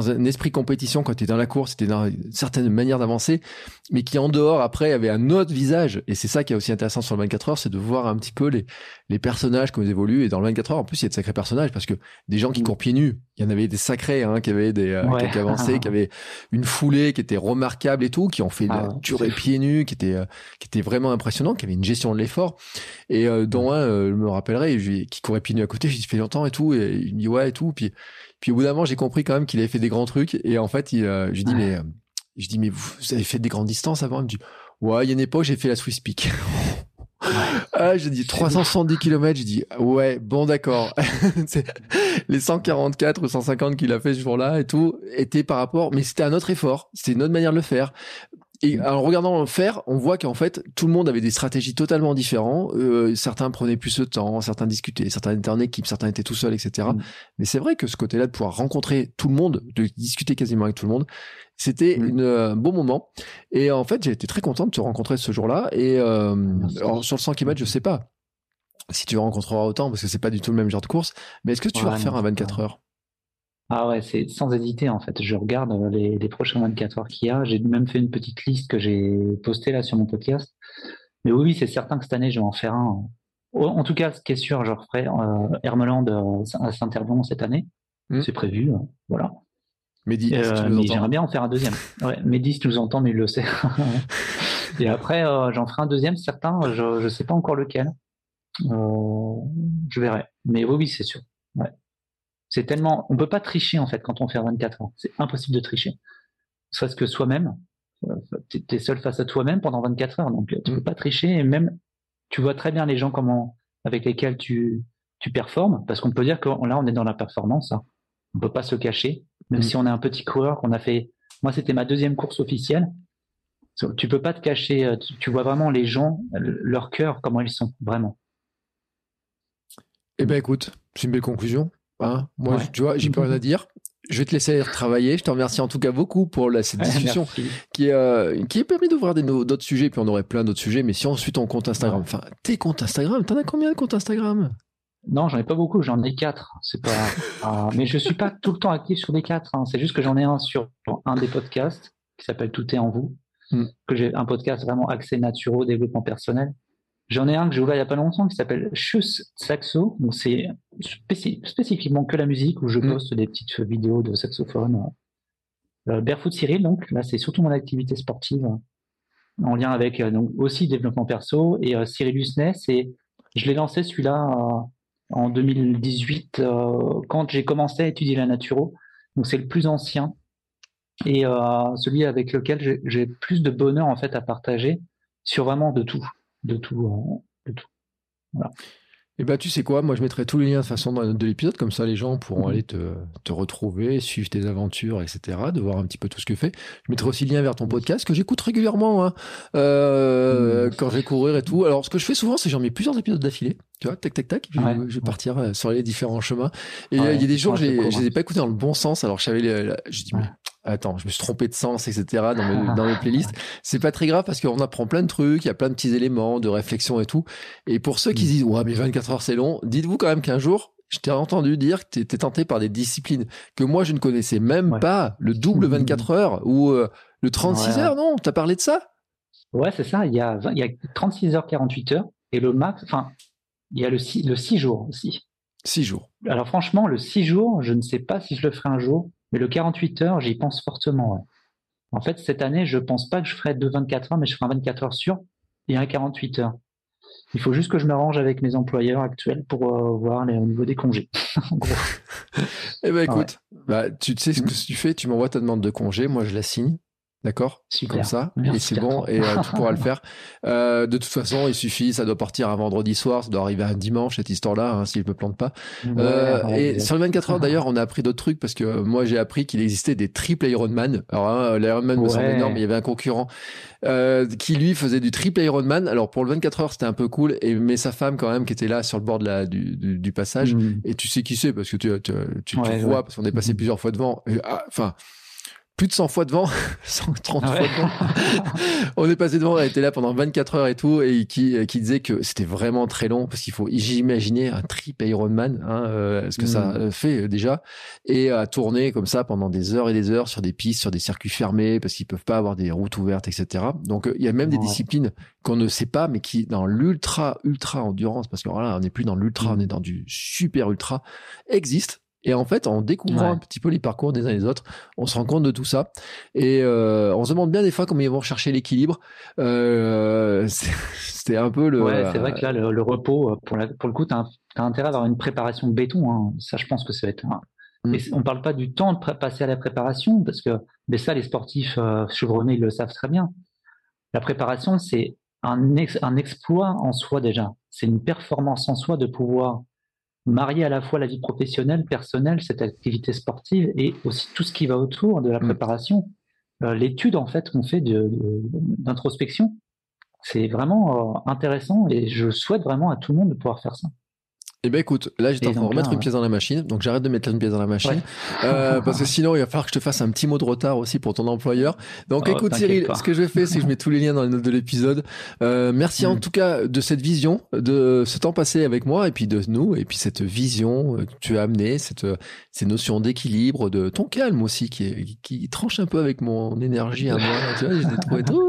dans un esprit compétition quand tu es dans la course, tu es dans une certaine manière d'avancer, mais qui en dehors, après, avait un autre visage. Et c'est ça qui est aussi intéressant sur le 24 heures, c'est de voir un petit peu les personnages, comment ils évoluent. Et dans le 24 heures, en plus, il y a de sacrés personnages, parce que des gens qui courent pieds nus, il y en avait des sacrés, qui avaient qui avançaient, qui avaient une foulée qui était remarquable et tout, qui ont fait durer pieds nus, qui était vraiment impressionnant, qui avait une gestion de l'effort. Et dont un, je me rappellerai, qui courait pieds nus à côté, j'ai dit, ça fait longtemps et tout, et il me dit ouais et tout. Puis au bout d'un moment, j'ai compris quand même qu'il avait fait des grands trucs. Et en fait, je dis mais vous avez fait des grandes distances avant? Il me dit ouais, il y a une époque, j'ai fait la Swiss Peak. J'ai dit 370 km, j'ai dit ouais, bon d'accord. Les 144 ou 150 qu'il a fait ce jour-là et tout était par rapport, mais c'était un autre effort, c'était une autre manière de le faire. Et en regardant le faire, on voit qu'en fait, tout le monde avait des stratégies totalement différentes. Certains prenaient plus de temps, certains discutaient, certains étaient en équipe, certains étaient tout seuls, etc. Mais c'est vrai que ce côté-là de pouvoir rencontrer tout le monde, de discuter quasiment avec tout le monde, c'était un bon moment. Et en fait, j'ai été très content de te rencontrer ce jour-là. Et alors, sur le 100 km, je sais pas si tu rencontreras autant, parce que c'est pas du tout le même genre de course. Mais est-ce que tu vas refaire un 24 heures? Ah ouais, c'est sans hésiter en fait. Je regarde les prochains 24 heures qu'il y a. J'ai même fait une petite liste que j'ai postée là sur mon podcast. Mais oui, c'est certain que cette année, je vais en faire un. En tout cas, ce qui est sûr, je referai Hermeland à Saint-Herblain cette année. C'est prévu, voilà. Mehdi, mais j'aimerais bien en faire un deuxième. Ouais, Mehdi, si tu nous entends, mais il le sait. Et après, j'en ferai un deuxième, certain. Je sais pas encore lequel. Je verrai. Mais oui, c'est sûr. Ouais. C'est tellement, on peut pas tricher en fait quand on fait 24 heures. C'est impossible de tricher. Parce que soi-même, t'es seul face à toi-même pendant 24 heures, donc tu peux pas tricher. Et même, tu vois très bien les gens avec lesquels tu performes, parce qu'on peut dire que là on est dans la performance. Hein. On peut pas se cacher, même si on est un petit coureur qu'on a fait. Moi, c'était ma deuxième course officielle. Tu peux pas te cacher. Tu vois vraiment les gens, leur cœur, comment ils sont vraiment. Eh ben écoute, c'est une belle conclusion. Moi, tu vois, j'ai plus rien à dire. Je vais te laisser travailler. Je te remercie en tout cas beaucoup pour cette discussion qui est permis d'ouvrir d'autres sujets. Puis on aurait plein d'autres sujets. Mais si on suit ton compte Instagram, enfin, tes comptes Instagram, t'en as combien de comptes Instagram? Non, j'en ai pas beaucoup. J'en ai 4. C'est pas. Mais je suis pas tout le temps actif sur les 4. Hein. C'est juste que j'en ai un sur un des podcasts qui s'appelle Tout est en vous. Que j'ai un podcast vraiment axé naturel, développement personnel. J'en ai un que j'ai ouvert il y a pas longtemps qui s'appelle Chus Saxo. Donc c'est spécifiquement que la musique où je poste des petites vidéos de saxophone. Barefoot Cyril, donc là c'est surtout mon activité sportive en lien avec donc aussi développement perso et Cyril Husnet, je l'ai lancé celui-là en 2018 quand j'ai commencé à étudier la naturo. Donc c'est le plus ancien et celui avec lequel j'ai plus de bonheur en fait à partager sur vraiment de tout. Voilà. Et bah tu sais quoi, moi je mettrai tous les liens de façon dans la note de l'épisode, comme ça les gens pourront aller te retrouver, suivre tes aventures, etc., de voir un petit peu tout ce que tu fais. Je mettrai aussi le lien vers ton podcast que j'écoute régulièrement quand je vais courir et tout. Alors ce que je fais souvent, c'est que j'en mets plusieurs épisodes d'affilée, tu vois, tac tac tac, je vais partir sur les différents chemins. Et il y a des jours, je les ai pas écoutés dans le bon sens, alors je savais, je dis mais attends, je me suis trompé de sens, etc. dans mes playlists. C'est pas très grave parce qu'on apprend plein de trucs, il y a plein de petits éléments de réflexion et tout. Et pour ceux qui se disent, ouais, mais 24 heures c'est long, dites-vous quand même qu'un jour, je t'ai entendu dire que t'étais tenté par des disciplines que moi je ne connaissais même pas, le double 24 heures ou le 36 heures, non? T'as parlé de ça? Ouais, c'est ça. Il y a 36 heures, 48 heures et le max, enfin, il y a le 6 jours aussi. 6 jours. Alors franchement, le 6 jours, je ne sais pas si je le ferai un jour. Mais le 48 heures, j'y pense fortement. Ouais. En fait, cette année, je pense pas que je ferai 24 heures, mais je ferai un 24 heures sûr et un 48 heures. Il faut juste que je m'arrange avec mes employeurs actuels pour voir au niveau des congés. En gros. Eh ben écoute, tu sais ce que tu fais, tu m'envoies ta demande de congé, moi je la signe. D'accord? Super. Comme ça. Merci, et c'est bon. Et tu pourras le faire. De toute façon, il suffit, ça doit partir un vendredi soir, ça doit arriver un dimanche, cette histoire-là, si je me plante pas. Et sur le 24 heures, d'ailleurs, on a appris d'autres trucs parce que moi, j'ai appris qu'il existait des triple Ironman. Alors, l'Ironman me semble énorme, mais il y avait un concurrent, qui lui faisait du triple Ironman. Alors, pour le 24 heures, c'était un peu cool. Mais sa femme, quand même, qui était là sur le bord du passage. Et tu sais qui c'est parce que tu vois, parce qu'on est passé plusieurs fois devant. Enfin, plus de 100 fois devant, 130 fois devant. On est passé devant, elle était là pendant 24 heures et tout, et qui disait que c'était vraiment très long, parce qu'il faut imaginer un trip Ironman, ce que ça fait déjà, et à tourner comme ça pendant des heures et des heures sur des pistes, sur des circuits fermés, parce qu'ils peuvent pas avoir des routes ouvertes, etc. Donc, il y a même des disciplines qu'on ne sait pas, mais qui, dans l'ultra endurance, parce que voilà, on n'est plus dans l'ultra, on est dans du super ultra, existent. Et en fait, en découvrant un petit peu les parcours des uns et des autres, on se rend compte de tout ça. Et on se demande bien des fois comment ils vont chercher l'équilibre. C'était un peu le... Ouais, c'est vrai que là, le repos, pour le coup, t'as intérêt à avoir une préparation de béton. Hein. Ça, je pense que ça va être... Et on parle pas du temps de passer à la préparation, parce que mais ça, les sportifs chevronnés, ils le savent très bien. La préparation, c'est un exploit en soi déjà. C'est une performance en soi de pouvoir marier à la fois la vie professionnelle, personnelle, cette activité sportive et aussi tout ce qui va autour de la préparation. L'étude en fait qu'on fait d'introspection, c'est vraiment intéressant et je souhaite vraiment à tout le monde de pouvoir faire ça. Eh ben écoute, là j'étais en train de remettre une pièce dans la machine, donc j'arrête de mettre une pièce dans la machine, parce que sinon il va falloir que je te fasse un petit mot de retard aussi pour ton employeur. Donc écoute Cyril, ce que je fais, c'est que je mets tous les liens dans les notes de l'épisode. Merci en tout cas de cette vision, de ce temps passé avec moi et puis de nous, et puis cette vision que tu as amenée, ces notions d'équilibre, de ton calme aussi qui tranche un peu avec mon énergie à moi. Tu vois, je l'ai trouvé trop.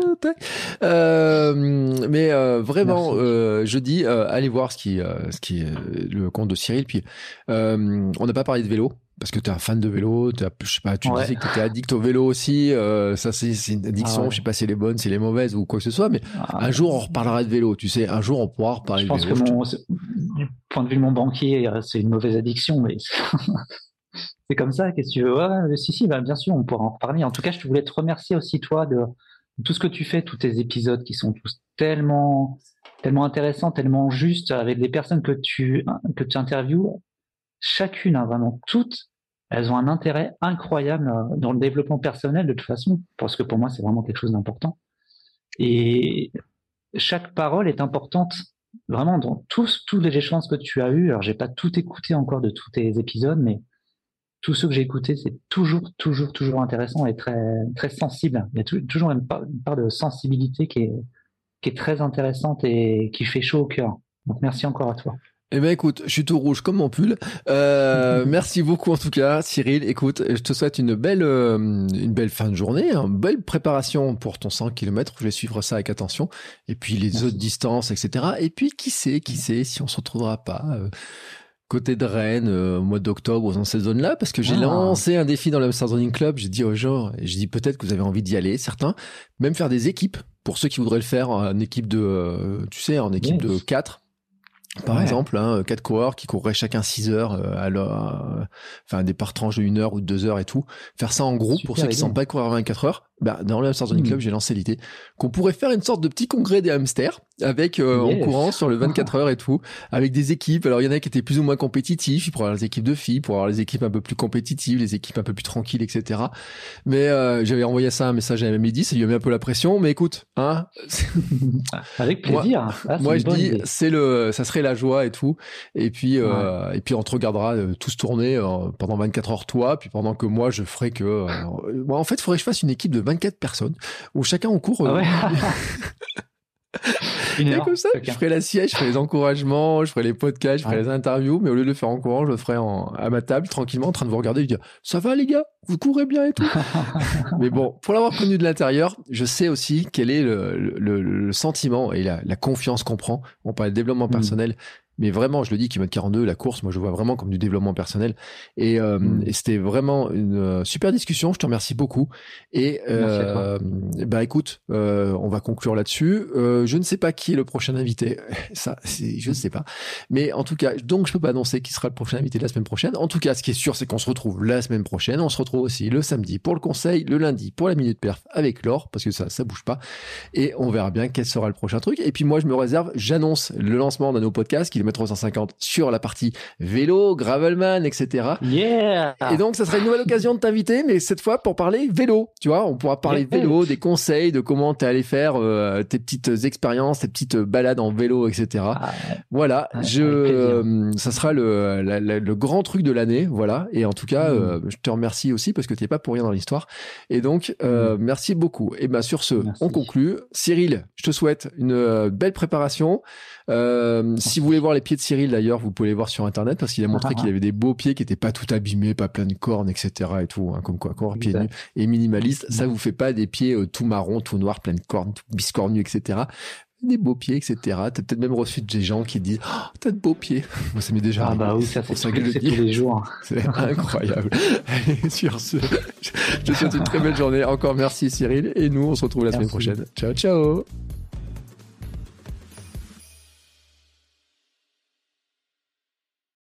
Mais vraiment, je dis, allez voir ce qui est le compte de Cyril. Puis on n'a pas parlé de vélo parce que tu es un fan de vélo, je sais pas, tu disais que tu étais addict au vélo aussi. Ça c'est une addiction, je sais pas si elle est bonne, si elle est mauvaise ou quoi que ce soit, mais un jour on reparlera de vélo, tu sais, un jour on pourra reparler de vélo. Je pense que du point de vue de mon banquier, c'est une mauvaise addiction, mais c'est comme ça, qu'est-ce que tu veux? Si, bien sûr, on pourra en reparler. En tout cas, je voulais te remercier aussi, toi, de tout ce que tu fais, tous tes épisodes qui sont tous tellement intéressants, tellement justes, avec des personnes que tu interviews, chacune, vraiment toutes, elles ont un intérêt incroyable dans le développement personnel de toute façon, parce que pour moi, c'est vraiment quelque chose d'important. Et chaque parole est importante, vraiment, dans tous les échanges que tu as eus. Alors, j'ai pas tout écouté encore de tous tes épisodes, mais tous ceux que j'ai écoutés, c'est toujours intéressant et très, très sensible. Il y a toujours une part de sensibilité qui est très intéressante et qui fait chaud au cœur. Donc, merci encore à toi. Eh ben écoute, je suis tout rouge comme mon pull. Merci beaucoup en tout cas, Cyril. Écoute, je te souhaite une belle fin de journée, une belle préparation pour ton 100 km. Je vais suivre ça avec attention. Et puis les autres distances, etc. Et puis qui sait si on se retrouvera pas côté de Rennes au mois d'octobre dans cette zone-là, parce que j'ai lancé un défi dans l'Amsterdam Running Club. J'ai dit aux gens, et je dis peut-être que vous avez envie d'y aller, certains, même faire des équipes pour ceux qui voudraient le faire en équipe de, en équipe de 4. Par exemple, 4 coureurs qui courraient chacun 6 heures des par tranches de 1 heure ou de 2 heures et tout. Faire ça en groupe pour ceux qui ne sont pas courir à 24 heures. Dans le Hamster Running Club, j'ai lancé l'idée qu'on pourrait faire une sorte de petit congrès des hamsters avec en courant sur le 24 heures et tout, avec des équipes. Alors il y en a qui étaient plus ou moins compétitifs, il pourrait y avoir les équipes de filles, pour avoir les équipes un peu plus compétitives, les équipes un peu plus tranquilles, etc. Mais j'avais envoyé ça un message à midi, ça lui a mis un peu la pression. Mais écoute, avec plaisir. Moi je dis ça serait la joie et tout. Et puis on te regardera tous tourner pendant 24 heures toi, puis pendant que moi je ferai que en fait il faudrait que je fasse une équipe de 24 personnes où chacun on court et comme ça je ferai la siège, je ferai les encouragements, je ferai les podcasts, je ferai les interviews, mais au lieu de le faire en courant, je le ferai à ma table tranquillement en train de vous regarder et de dire ça va les gars, vous courez bien et tout. Mais bon, pour l'avoir connu de l'intérieur, je sais aussi quel est le sentiment et la confiance qu'on prend. On parle de développement personnel. Mais vraiment, je le dis, Kilomètre 42, la course, moi je vois vraiment comme du développement personnel. Et c'était vraiment une super discussion. Je te remercie beaucoup. Et écoute, on va conclure là-dessus. Je ne sais pas qui est le prochain invité. Je ne sais pas. Mais en tout cas, donc je peux pas annoncer qui sera le prochain invité la semaine prochaine. En tout cas, ce qui est sûr, c'est qu'on se retrouve la semaine prochaine. On se retrouve aussi le samedi pour le conseil, le lundi pour la minute perf avec Laure, parce que ça bouge pas. Et on verra bien quel sera le prochain truc. Et puis moi, je me réserve, j'annonce le lancement d'un nouveau podcast, Kilomètre km 150 sur la partie vélo, gravelman, etc. Yeah. Et donc, ça serait une nouvelle occasion de t'inviter, mais cette fois pour parler vélo. Tu vois, on pourra parler vélo, des conseils, de comment t'es allé faire tes petites expériences, tes petites balades en vélo, etc. Voilà, ça sera le grand truc de l'année, voilà. Et en tout cas, je te remercie aussi parce que t'es pas pour rien dans l'histoire. Et donc, merci beaucoup. Et ben sur ce, on conclut. Cyril, je te souhaite une belle préparation. Si vous voulez voir les pieds de Cyril, d'ailleurs, vous pouvez les voir sur Internet parce qu'il a montré qu'il avait des beaux pieds qui étaient pas tout abîmés, pas plein de cornes, etc. et tout, hein, comme quoi, pieds nus et minimaliste. Ça vous fait pas des pieds tout marron, tout noir, plein de cornes, tout biscornus, etc. Des beaux pieds, etc. T'as peut-être même reçu des gens qui disent t'as de beaux pieds. Moi, ça m'est déjà arrivé. Oui, ça fait ça que je tous les jours. C'est incroyable. Allez, sur ce, je te souhaite une très belle journée. Encore merci Cyril. Et nous, on se retrouve la semaine prochaine. Ciao, ciao.